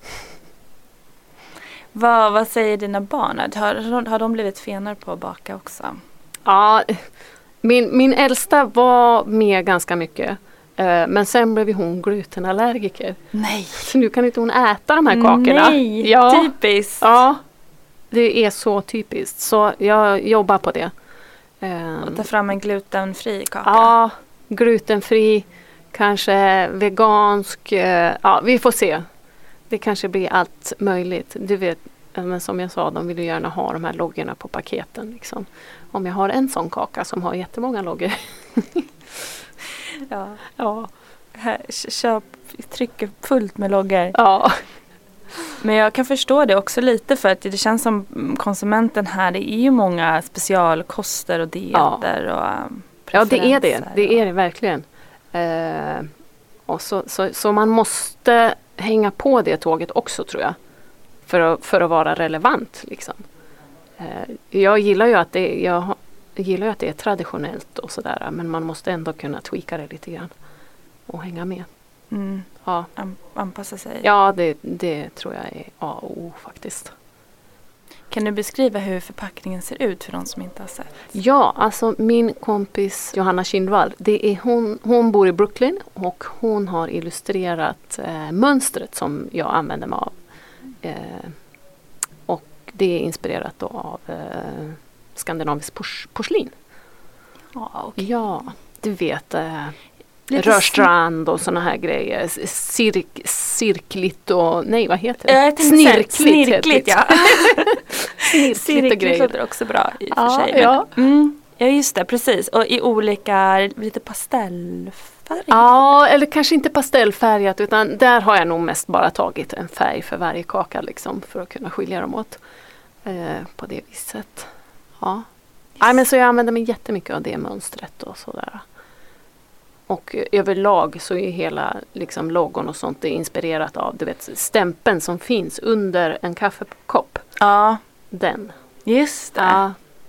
Vad, vad säger dina barn? Har, har de blivit fenare på att baka också? Ja, min, min äldsta var med ganska mycket. Eh, men sen blev hon glutenallergiker. Nej! Så nu kan inte hon äta de här kakorna. Nej, ja, typiskt! ja, det är så typiskt. Så jag jobbar på det. Eh, Och ta fram en glutenfri kaka. ja, glutenfri, kanske vegansk. Eh, ja, vi får se. Det kanske blir allt möjligt. Du vet, men som jag sa, de vill ju gärna ha de här loggorna på paketen. Liksom. Om jag har en sån kaka som har jättemånga loggor. Ja. ja. Här, köp, trycker fullt med loggor. ja. Men jag kan förstå det också lite för att det känns som konsumenten här, det är ju många specialkoster och dieter och um, Ja, det är det. preferenser Det och- är det verkligen. Eh, och så, så, så man måste hänga på det tåget också tror jag. För att, för att vara relevant. Liksom. Eh, jag gillar ju att det, jag har- jag gillar ju att det är traditionellt och sådär. Men man måste ändå kunna tweaka det lite grann. Och hänga med. Mm, Ja, an- anpassa sig. ja det, det tror jag är A och O faktiskt. Kan du beskriva hur förpackningen ser ut för de som inte har sett? Ja, alltså min kompis Johanna Kindvall, det är hon, hon bor i Brooklyn och hon har illustrerat eh, mönstret som jag använder mig av. Eh, och det är inspirerat då av eh, skandinavisk pors- porslin. Ja, okej. Ja, du vet eh, Lite rörstrand och såna här grejer. Cirk, cirkligt och, nej vad heter det? Ja, jag tänkte säga Snirkligt. snirkligt, ja. Snirkligt och Cirkligt grejer. låter också bra i och för Ja, sig. Men, ja. mm, ja, just det, precis. Och i olika, lite pastellfärg. Ja, eller kanske inte pastellfärgat utan där har jag nog mest bara tagit en färg för varje kaka liksom för att kunna skilja dem åt eh, på det viset. Ja. Nej, men så jag använder mig jättemycket av det mönstret och sådär. Och eh, överlag så är hela liksom logon och sånt är inspirerat av du vet stämpeln som finns under en kaffekopp. Ja, Den. just det. Ja,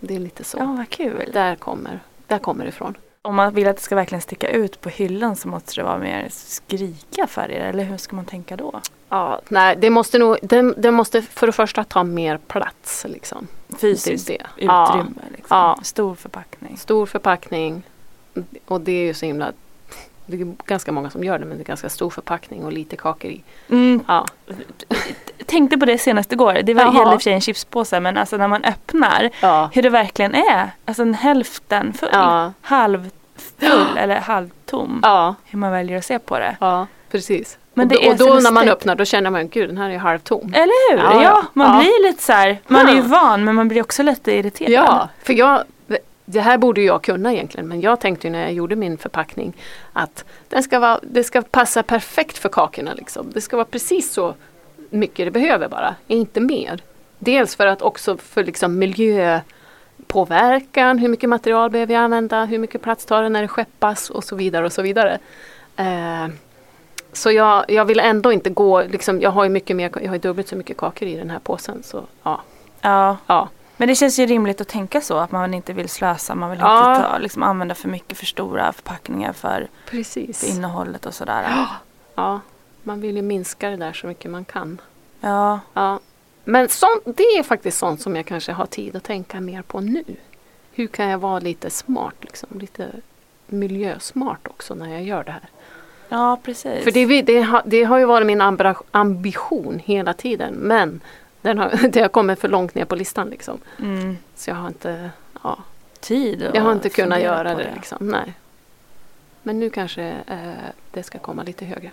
Det är lite så. Ja, vad kul. Där kommer, där kommer det ifrån. Om man vill att det ska verkligen sticka ut på hyllan så måste det vara mer skrika färger, eller hur ska man tänka då? Ja, nej, det måste nog, det, det måste för det första ta mer plats liksom. Fysiskt det, det. utrymme, Ja. liksom. Ja. Stor förpackning. Stor förpackning, och det är ju så himla, det är ganska många som gör det, men det är ganska stor förpackning och lite kakor i. Mm. Ja. Tänkte på det senast igår. Det var Jaha. gäller i och för sig en chipspåse, men alltså när man öppnar Ja. hur det verkligen är. Alltså en hälften full, Ja. halv full eller halvtom. Ja. Hur man väljer att se på det. Ja, precis. Men och det då, är och så då när man lustigt. öppnar, då känner man, gud, den här är halvtom. Eller hur? Ja, Ja, ja. man Ja. blir lite så här, man är ju Ja. van, men man blir också lite irriterad. Ja, för jag, det här borde jag kunna egentligen, men jag tänkte ju när jag gjorde min förpackning att den ska vara, det ska passa perfekt för kakorna liksom. Det ska vara precis så mycket det behöver bara, inte mer. Dels för att också för liksom miljöpåverkan, hur mycket material behöver jag använda, hur mycket plats tar det när det skeppas och så vidare och så vidare. Eh, så jag, jag vill ändå inte gå, liksom, jag har ju mycket mer, jag har ju dubbelt så mycket kakor i den här påsen, så ja. Ja. Ja. Men det känns ju rimligt att tänka så, att man inte vill slösa, man vill Ja. inte ta, liksom, använda för mycket för stora förpackningar för, Precis. för innehållet och sådär. Ja, man vill ju minska det där så mycket man kan. Ja. Ja. Men sånt, det är faktiskt sånt som jag kanske har tid att tänka mer på nu. Hur kan jag vara lite smart, liksom, lite miljösmart också när jag gör det här. Ja, precis. För det, det, har, det har ju varit min ambra- ambition hela tiden, men den har, det har kommit för långt ner på listan liksom. Mm. Så jag har inte, ja, Tid och jag har inte kunnat fundera göra på det, liksom. Nej. Men nu kanske eh, det ska komma lite högre.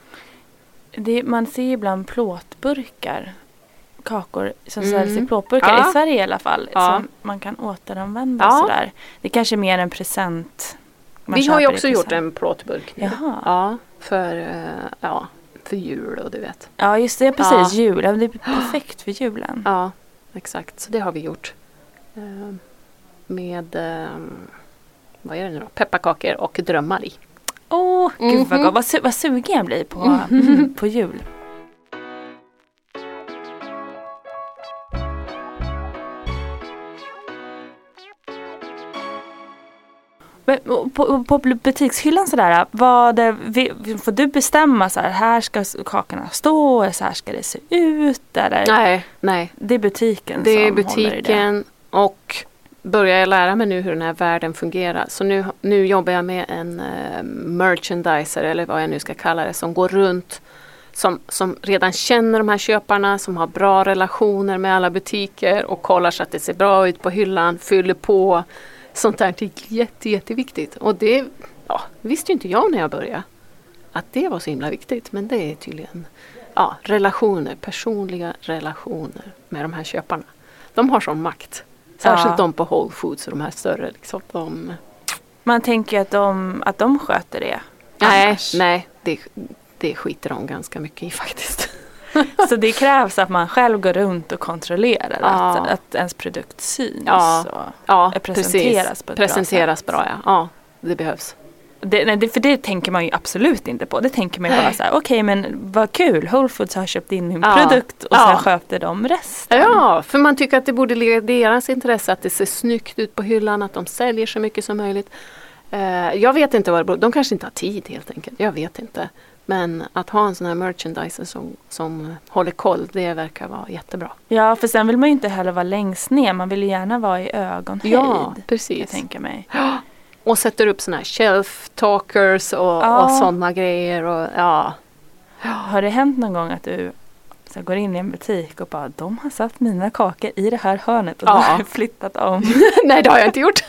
Det, man ser ibland plåtburkar, kakor som Mm. säljs i plåtburkar, Ja. i Sverige i alla fall, Ja. som man kan återanvända Ja. sådär. Det är kanske mer en present. man Vi har ju köper i också gjort present. en plåtburk nu. Jaha. Ja, för, eh, ja, för jul och du vet. Ja, just det, precis. Ja. Jul. Ja, det är perfekt för julen. Ja, exakt. Så det har vi gjort. Eh, med, eh, vad är det nu då? Pepparkakor och drömmar i. Åh, gud Mhm. vad gott. Vad, su- vad sugen jag blir på, på jul. Men På, på butikshyllan sådär, vad det, vi- får du bestämma så här, här ska kakorna stå, eller så här ska det se ut, eller? Nej, nej. Det är butiken Det är som håller i det. butiken, och börjar jag lära mig nu hur den här världen fungerar. Så nu, nu jobbar jag med en eh, merchandiser, eller vad jag nu ska kalla det, som går runt, som, som redan känner de här köparna, som har bra relationer med alla butiker och kollar så att det ser bra ut på hyllan, fyller på. Sånt där är jätte, jätteviktigt. Och det, ja, visste ju inte jag när jag började att det var så himla viktigt. Men det är tydligen, ja, relationer, personliga relationer med de här köparna. De har sån makt. Särskilt Ja. de på Whole Foods och de här större. Liksom, de, Man tänker ju att de, att de sköter det. nej, annars. nej det, det skiter de ganska mycket i faktiskt. Så det krävs att man själv går runt och kontrollerar Ja. att, att ens produkt syns Ja. och Ja, presenteras precis. på ett bra Presenteras sätt. bra, ja. Ja, det behövs. Det, nej, det, för det tänker man ju absolut inte på. Det tänker man ju bara så här, okej, men vad kul, Whole Foods har köpt in min Ja. produkt och Ja. sen sköter de resten. Ja, för man tycker att det borde ligga i deras intresse att det ser snyggt ut på hyllan, att de säljer så mycket som möjligt. Eh, jag vet inte vad det beror. De kanske inte har tid helt enkelt. Jag vet inte. Men att ha en sån här merchandiser som, som håller koll, det verkar vara jättebra. Ja, för sen vill man ju inte heller vara längst ner. Man vill ju gärna vara i ögonhöjd. Ja, Jag precis. tänker mig. Och sätter upp såna här shelf talkers och, Ja. och sådana grejer. Och, ja. Har det hänt någon gång att du så här, går in i en butik och bara, de har satt mina kakor i det här hörnet och Ja. så har jag flyttat om. Nej, det har jag inte gjort.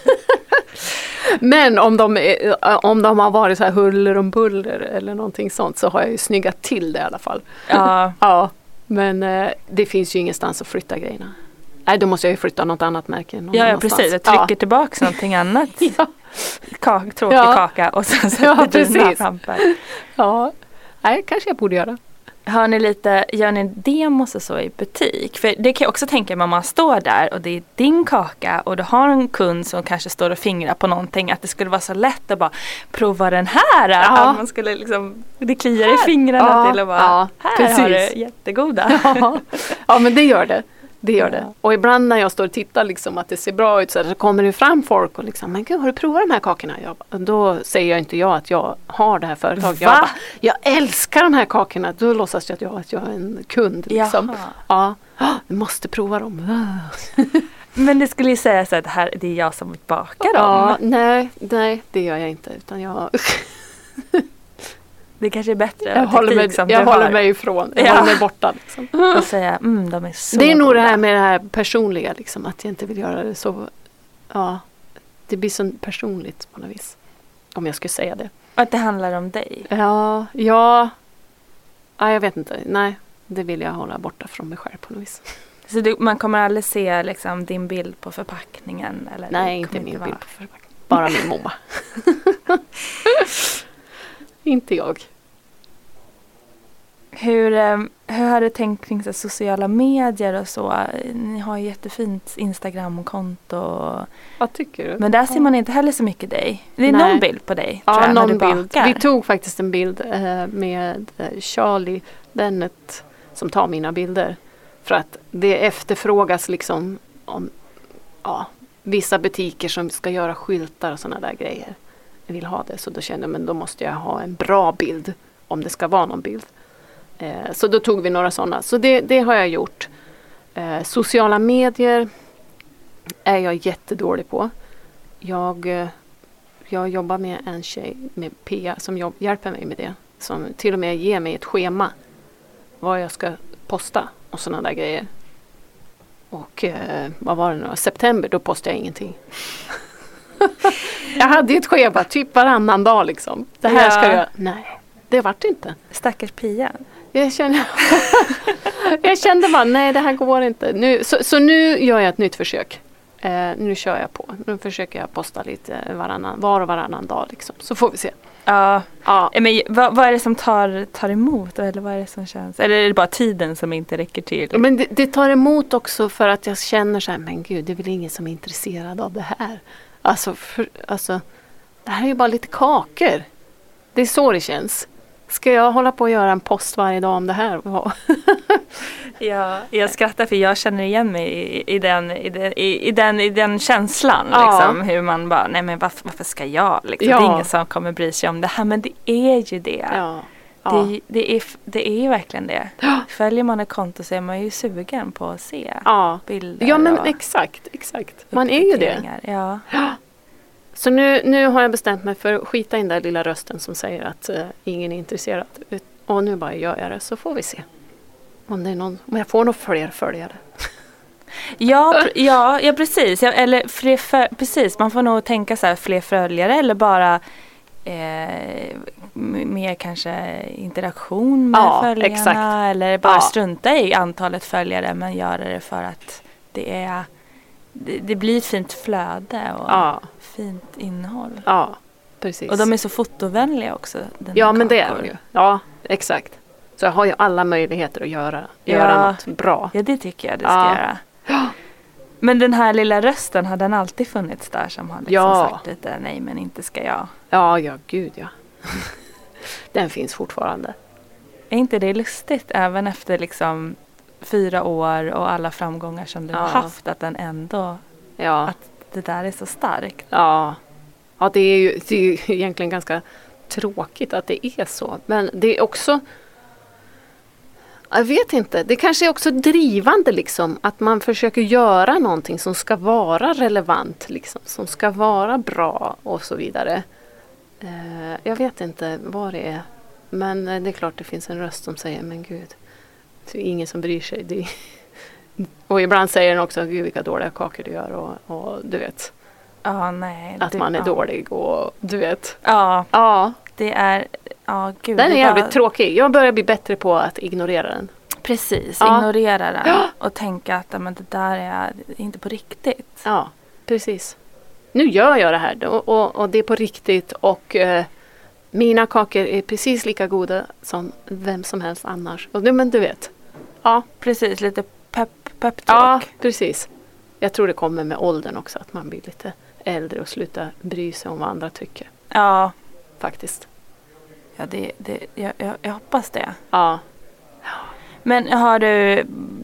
Men om de, är, om de har varit så här huller om buller eller någonting sånt, så har jag ju snyggat till det i alla fall. Ja, Ja, men eh, det finns ju ingenstans att flytta grejerna. Nej, då måste jag ju flytta något annat märke. någon ja, ja annanstans. precis. Jag trycker tillbaka någonting annat. Ja, Kak, tråkig Ja. kaka och sen sätter Ja, du dina precis. framför. ja. Nej, kanske jag borde göra. Har ni lite, gör ni demos och så i butik? För det kan jag också tänka mig om man står där och det är din kaka och du har en kund som kanske står och fingrar på någonting, att det skulle vara så lätt att bara prova den här. Ja. Att man skulle liksom, det kliar i fingrarna Ja, till att bara, ja, här precis. har du jättegoda. Ja. Ja, men det gör det. Det gör det. Och ibland när jag står och tittar liksom, att det ser bra ut så, så kommer det fram folk och liksom, men gud, har du provat de här kakorna? Jag bara, då säger jag inte jag att jag har det här företaget. Jag, bara, jag älskar de här kakorna. Då låtsas jag att jag, att jag är en kund. Liksom. Ja, vi måste prova dem. Men det skulle ju säga så att här, det är jag som bakar dem. Ja, nej, nej, det gör jag inte. Utan jag... Det kanske är bättre. Jag håller mig, som jag håller har. mig ifrån. Jag ja. håller mig borta. Liksom. Och säga, mm, de är så Det är nog goda. det här med det här personliga. Liksom, att jag inte vill göra det så... Ja, det blir så personligt på något vis. Om jag skulle säga det. Att det handlar om dig. Ja, ja. Ja, jag vet inte. Nej, det vill jag hålla borta från mig själv på något vis. Så du, man kommer aldrig se liksom, din bild på förpackningen? Eller Nej, inte min bild på förpackningen. Bara min mamma. Inte jag. Hur, hur har du tänkt kring så, sociala medier och så? Ni har ju jättefint Instagram-konto. Vad tycker du? Men där ser man inte heller så mycket dig. Det är Nej. någon bild på dig, ja, tror jag, någon när du bild. bakar. Vi tog faktiskt en bild eh, med Charlie Bennett som tar mina bilder. För att det efterfrågas liksom om ja, vissa butiker som ska göra skyltar och sådana där grejer. Jag vill ha det, så då kände jag, men då måste jag ha en bra bild om det ska vara någon bild. Eh, så då tog vi några sådana. Så det, det har jag gjort. Eh, sociala medier är jag jättedålig på. Jag, eh, jag jobbar med en tjej med Pia som jobb, hjälper mig med det. Som till och med ger mig ett schema vad jag ska posta och sådana där grejer. Och eh, vad var det nu? September, då postade jag ingenting. Jag hade ett schema typ varannan dag liksom. Det här ja. ska jag göra. Nej, det vart inte. Stackars Pia. Jag kände, jag kände bara, nej det här går inte. Nu, så, så nu gör jag ett nytt försök. Eh, nu kör jag på. Nu försöker jag posta lite varannan, var och varannan dag liksom. Så får vi se. Ja, ja. Men vad, vad är det som tar, tar emot? Eller vad är det som känns? Eller är det bara tiden som inte räcker till? Men det, det tar emot också för att jag känner så här, men gud, det är väl ingen som är intresserad av det här. Alltså, för, alltså det här är ju bara lite kakor. Det är så det känns. Ska jag hålla på och göra en post varje dag om det här? Ja, jag skrattar för jag känner igen mig i, i, den, i, den, i, i, den, i den känslan. Ja. Liksom, hur man bara, nej men varför, varför ska jag? Liksom, Ja. Det är ingen som kommer bry sig om det här, men det är ju det. Ja. Ja. Det, det, är, det är ju verkligen det. Ja. Följer man ett konto så är man ju sugen på att se Ja. bilder. Ja, men och exakt, exakt. Man är ju det. uppdateringar. Ja. Ja. Så nu, nu har jag bestämt mig för att skita in den där lilla rösten som säger att uh, ingen är intresserad. Och nu bara gör jag det, så får vi se. Om, det är någon, om jag får några fler följare. Ja, pr- ja, ja, precis. Ja, eller fler för, precis. Man får nog tänka så här, fler följare eller bara eh, mer kanske interaktion med Ja, följarna. exakt. Eller bara Ja. strunta i antalet följare, men göra det för att det är det, det blir ett fint flöde och Ja. fint innehåll. Ja, precis. Och de är så fotovänliga också. dina Ja, men det är kakor. de ju. Ja, exakt. Så jag har ju alla möjligheter att göra, göra Ja. något bra. Ja, det tycker jag det ska Ja. göra. Men den här lilla rösten, har den alltid funnits där som har liksom Ja. sagt lite nej men inte ska jag. Ja, ja, gud ja. Den finns fortfarande. Är inte det lustigt även efter liksom fyra år och alla framgångar som du Ja. har haft, att den ändå, Ja, att det där är så starkt? ja. Ja, det är ju, det är ju egentligen ganska tråkigt att det är så. Men det är också, jag vet inte, det kanske är också drivande liksom. Att man försöker göra någonting som ska vara relevant, liksom, som ska vara bra och så vidare. Eh, jag vet inte vad det är. Men eh, det är klart det finns en röst som säger, men gud, det är ingen som bryr sig. Det är och ibland säger den också, gud vilka dåliga kakor du gör och, och du vet. Ja, nej. Att det, man är ja. dålig och du vet. Ja, Ja, det är, ja gud. den är det jävligt bara- tråkig. Jag börjar bli bättre på att ignorera den. Precis, Ja. ignorera den Ja. och tänka att ja, men det där är inte på riktigt. Ja, precis. Nu gör jag det här och, och, och det är på riktigt och eh, mina kakor är precis lika goda som vem som helst annars. Och du, men du vet. Ja, Precis, lite pepp, pep ja, talk. precis. Jag tror det kommer med åldern också att man blir lite äldre och slutar bry sig om vad andra tycker. Ja, Faktiskt. ja det, det, jag, jag, jag hoppas det. Ja. Men har du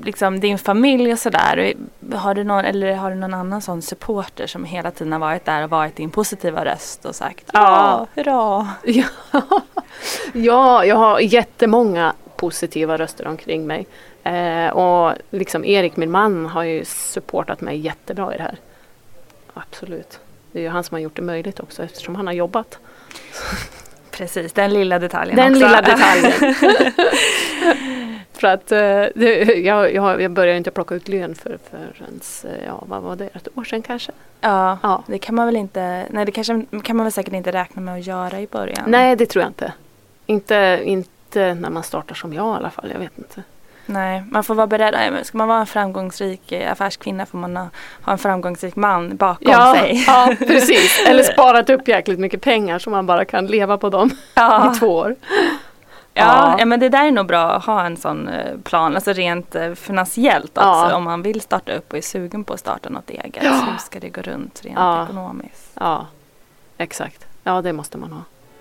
liksom din familj och sådär, har du någon, eller har du någon annan sån supporter som hela tiden har varit där och varit din positiva röst och sagt ja, hurra. Ja, ja, jag har jättemånga positiva röster omkring mig. Eh, och liksom Erik, min man, har ju supportat mig jättebra i det här. Absolut. Det är ju han som har gjort det möjligt också eftersom han har jobbat. Precis, den lilla detaljen den också. Den lilla detaljen. För att uh, det, jag, jag, jag började inte plocka ut lön för, för ja, vad var det, ett år sedan kanske? Ja, ja, det kan man väl inte, nej det kanske, kan man väl säkert inte räkna med att göra i början. Nej, det tror jag inte. Inte, inte när man startar som jag i alla fall, jag vet inte. Nej, man får vara beredd. Ska man vara en framgångsrik affärskvinna får man ha, ha en framgångsrik man bakom ja, sig. Ja, precis. Eller sparat upp jäkligt mycket pengar så man bara kan leva på dem ja. i två år. Ja, ja. ja, men det där är nog bra att ha en sån plan, alltså rent finansiellt också. Ja. Om man vill starta upp och är sugen på att starta något eget. Ja. Så hur ska det gå runt rent ja. ekonomiskt? Ja, exakt. Ja, det måste man ha.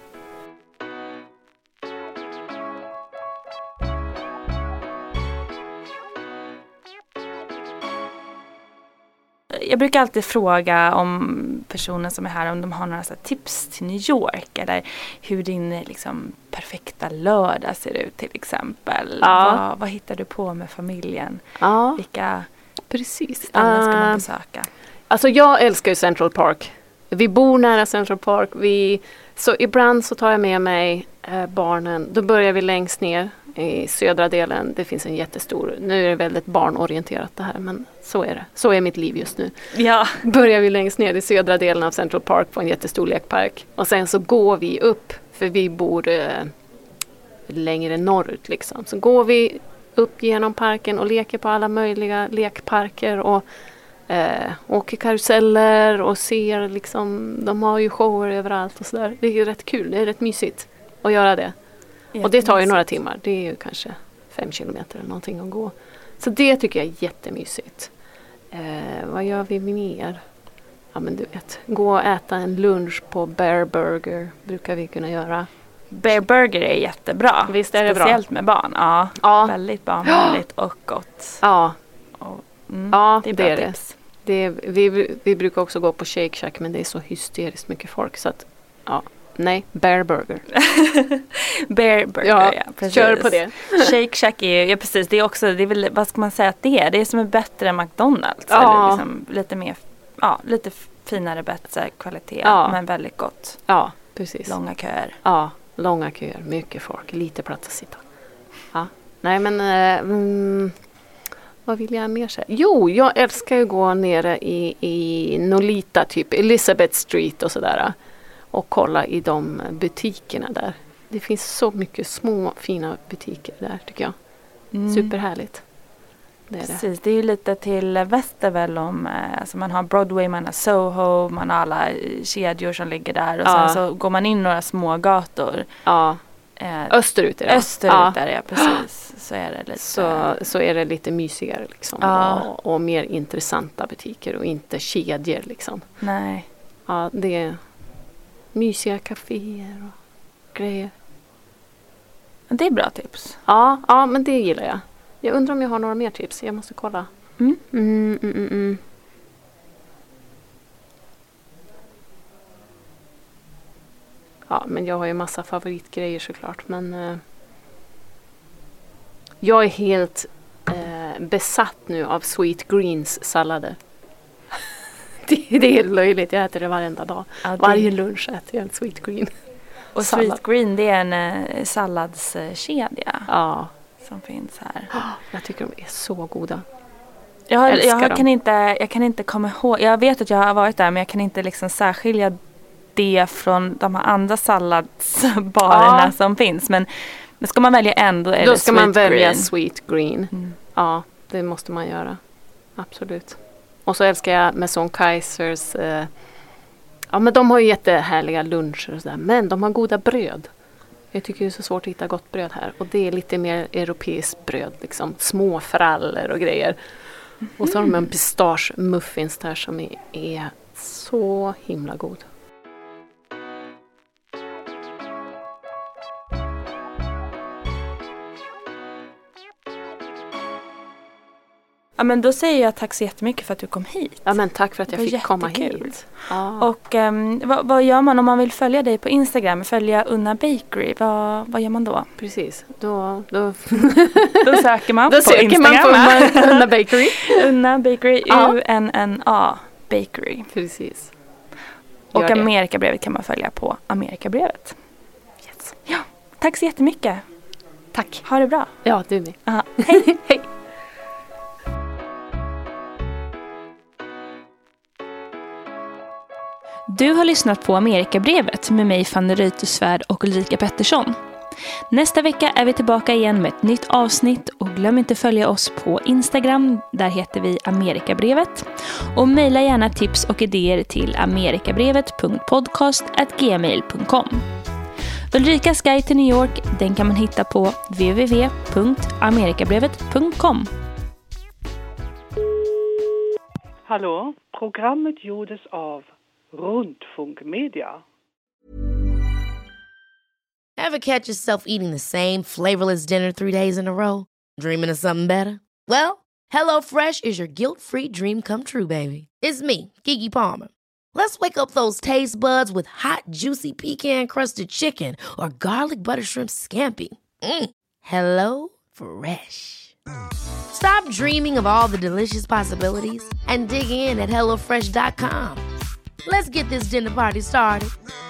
Jag brukar alltid fråga om personer som är här om de har några så här tips till New York eller hur din liksom, perfekta lördag ser ut till exempel. Ja. Vad, vad hittar du på med familjen? Ja. Vilka Precis. ställen ska man uh, besöka? Alltså jag älskar ju Central Park. Vi bor nära Central Park. Vi, så ibland så tar jag med mig eh, barnen. Då börjar vi längst ner i södra delen. Det finns en jättestor, nu är det väldigt barnorienterat det här, men så är det. Så är mitt liv just nu. Ja. Börjar vi längst ner i södra delen av Central Park på en jättestor lekpark. Och sen så går vi upp, för vi bor eh, längre norrut liksom. Så går vi upp genom parken och leker på alla möjliga lekparker och eh, åker karuseller och ser liksom, de har ju shower överallt och sådär. Det är rätt kul, det är rätt mysigt att göra det. Och det tar ju några timmar. Det är ju kanske fem kilometer eller någonting att gå. Så det tycker jag är jättemysigt. Eh, vad gör vi mer? Ja men du vet. Gå och äta en lunch på Bear Burger. Brukar vi kunna göra. Bear Burger är jättebra. Visst är det bra? Speciellt med barn. Ja, ja. Väldigt barnvänligt och gott. Ja, och, mm, ja det är bra det är tips. Det. Det är, vi, vi brukar också gå på Shake Shack men det är så hysteriskt mycket folk så att ja. Nej, Bear Burger. Bear Burger, ja, ja precis. Kör på det. Shake Shack är ju, ja precis, det är också, det är väl, vad ska man säga att det är? Det är som är bättre än McDonald's. Ja. Eller liksom lite mer, ja, lite finare, bättre kvalitet, ja. Men väldigt gott. Ja, precis. Långa köer. Ja, långa köer, mycket folk, lite plats att sitta. Ja, nej men, äh, mm, vad vill jag mer säga? Jo, jag älskar ju att gå nere i, i Nolita, typ Elizabeth Street och sådär. Och kolla i de butikerna där. Det finns så mycket små fina butiker där tycker jag. Mm. Superhärligt. Det är Precis, det. det är ju lite till väster väl om, alltså man har Broadway, man har Soho, man har alla kedjor som ligger där och ja. sen så går man in några små gator. Ja. Eh, österut är det. Österut ja. är det, precis. Så är det lite. Så, så är det lite mysigare liksom. Ja. Och, och mer intressanta butiker och inte kedjor liksom. Nej. Ja, det är mysiga kaféer och grejer. Det är bra tips. Ja, ja, men det gillar jag. Jag undrar om jag har några mer tips. Jag måste kolla. Mm. Mm, mm, mm, mm. Ja, men jag har ju massa favoritgrejer såklart. Men eh, jag är helt eh, besatt nu av Sweet Greens sallader. det, det är helt löjligt. Jag äter det varenda dag. Ja, det... Varje lunch äter jag en Sweet Green. Och Sallad. Sweet Green, det är en eh, salladskedja. Ja. Som finns här. Jag tycker de är så goda. Jag, har, Älskar jag, dem. kan inte, jag kan inte komma ihåg. Jag vet att jag har varit där men jag kan inte liksom särskilja det från de här andra salladsbarerna ja. som finns. Men, men ska man välja en då är då det ska Sweet man välja Green. Sweet Green. Mm. Ja, det måste man göra. Absolut. Och så älskar jag Maison Kaisers. Eh, ja, men de har ju jättehärliga luncher och sådär. Men de har goda bröd. Jag tycker det är så svårt att hitta gott bröd här. Och det är lite mer europeiskt bröd. Liksom. Små frallor och grejer. Mm. Och så har de en pistage muffins där som är, är så himla god. Ja, men då säger jag tack så jättemycket för att du kom hit. Ja, men tack för att jag fick komma hit. Ja. Och um, vad, vad gör man om man vill följa dig på Instagram? Följa Unna Bakery. Vad, vad gör man då? Precis. Då, då... då söker man då på söker Instagram. man på Unna Bakery. Unna Bakery. U N N A Bakery. Precis. Gör och Amerikabrevet kan man följa på Amerikabrevet. Yes. Ja, tack så jättemycket. Tack. Ha det bra. Ja, du med. Aha. Hej. Hej. Du har lyssnat på Amerikabrevet med mig, Fanny Reuterswärd och Ulrika Pettersson. Nästa vecka är vi tillbaka igen med ett nytt avsnitt och glöm inte följa oss på Instagram, där heter vi Amerikabrevet. Och mejla gärna tips och idéer till amerikabrevet punkt podcast at gmail punkt com. Ulrikas guide till New York, den kan man hitta på w w w punkt amerikabrevet punkt com. Hallå, programmet gjordes av Rundfunkmedia. Ever catch yourself eating the same flavorless dinner three days in a row? Dreaming of something better? Well, HelloFresh is your guilt-free dream come true, baby. It's me, Keke Palmer. Let's wake up those taste buds with hot, juicy pecan-crusted chicken or garlic butter shrimp scampi. Mm. Hello Fresh. Stop dreaming of all the delicious possibilities and dig in at hello fresh dot com. Let's get this dinner party started.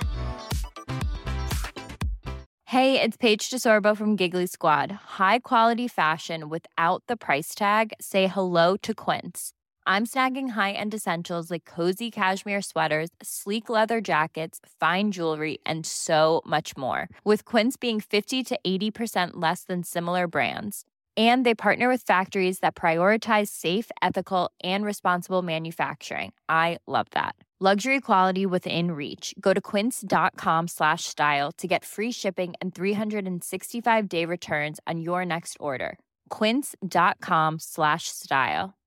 Hey, it's Paige DeSorbo from Giggly Squad. High quality fashion without the price tag. Say hello to Quince. I'm snagging high-end essentials like cozy cashmere sweaters, sleek leather jackets, fine jewelry, and so much more. With Quince being fifty to eighty percent less than similar brands. And they partner with factories that prioritize safe, ethical, and responsible manufacturing. I love that. Luxury quality within reach. Go to quince.com slash style to get free shipping and three sixty-five day returns on your next order. Quince.com slash style.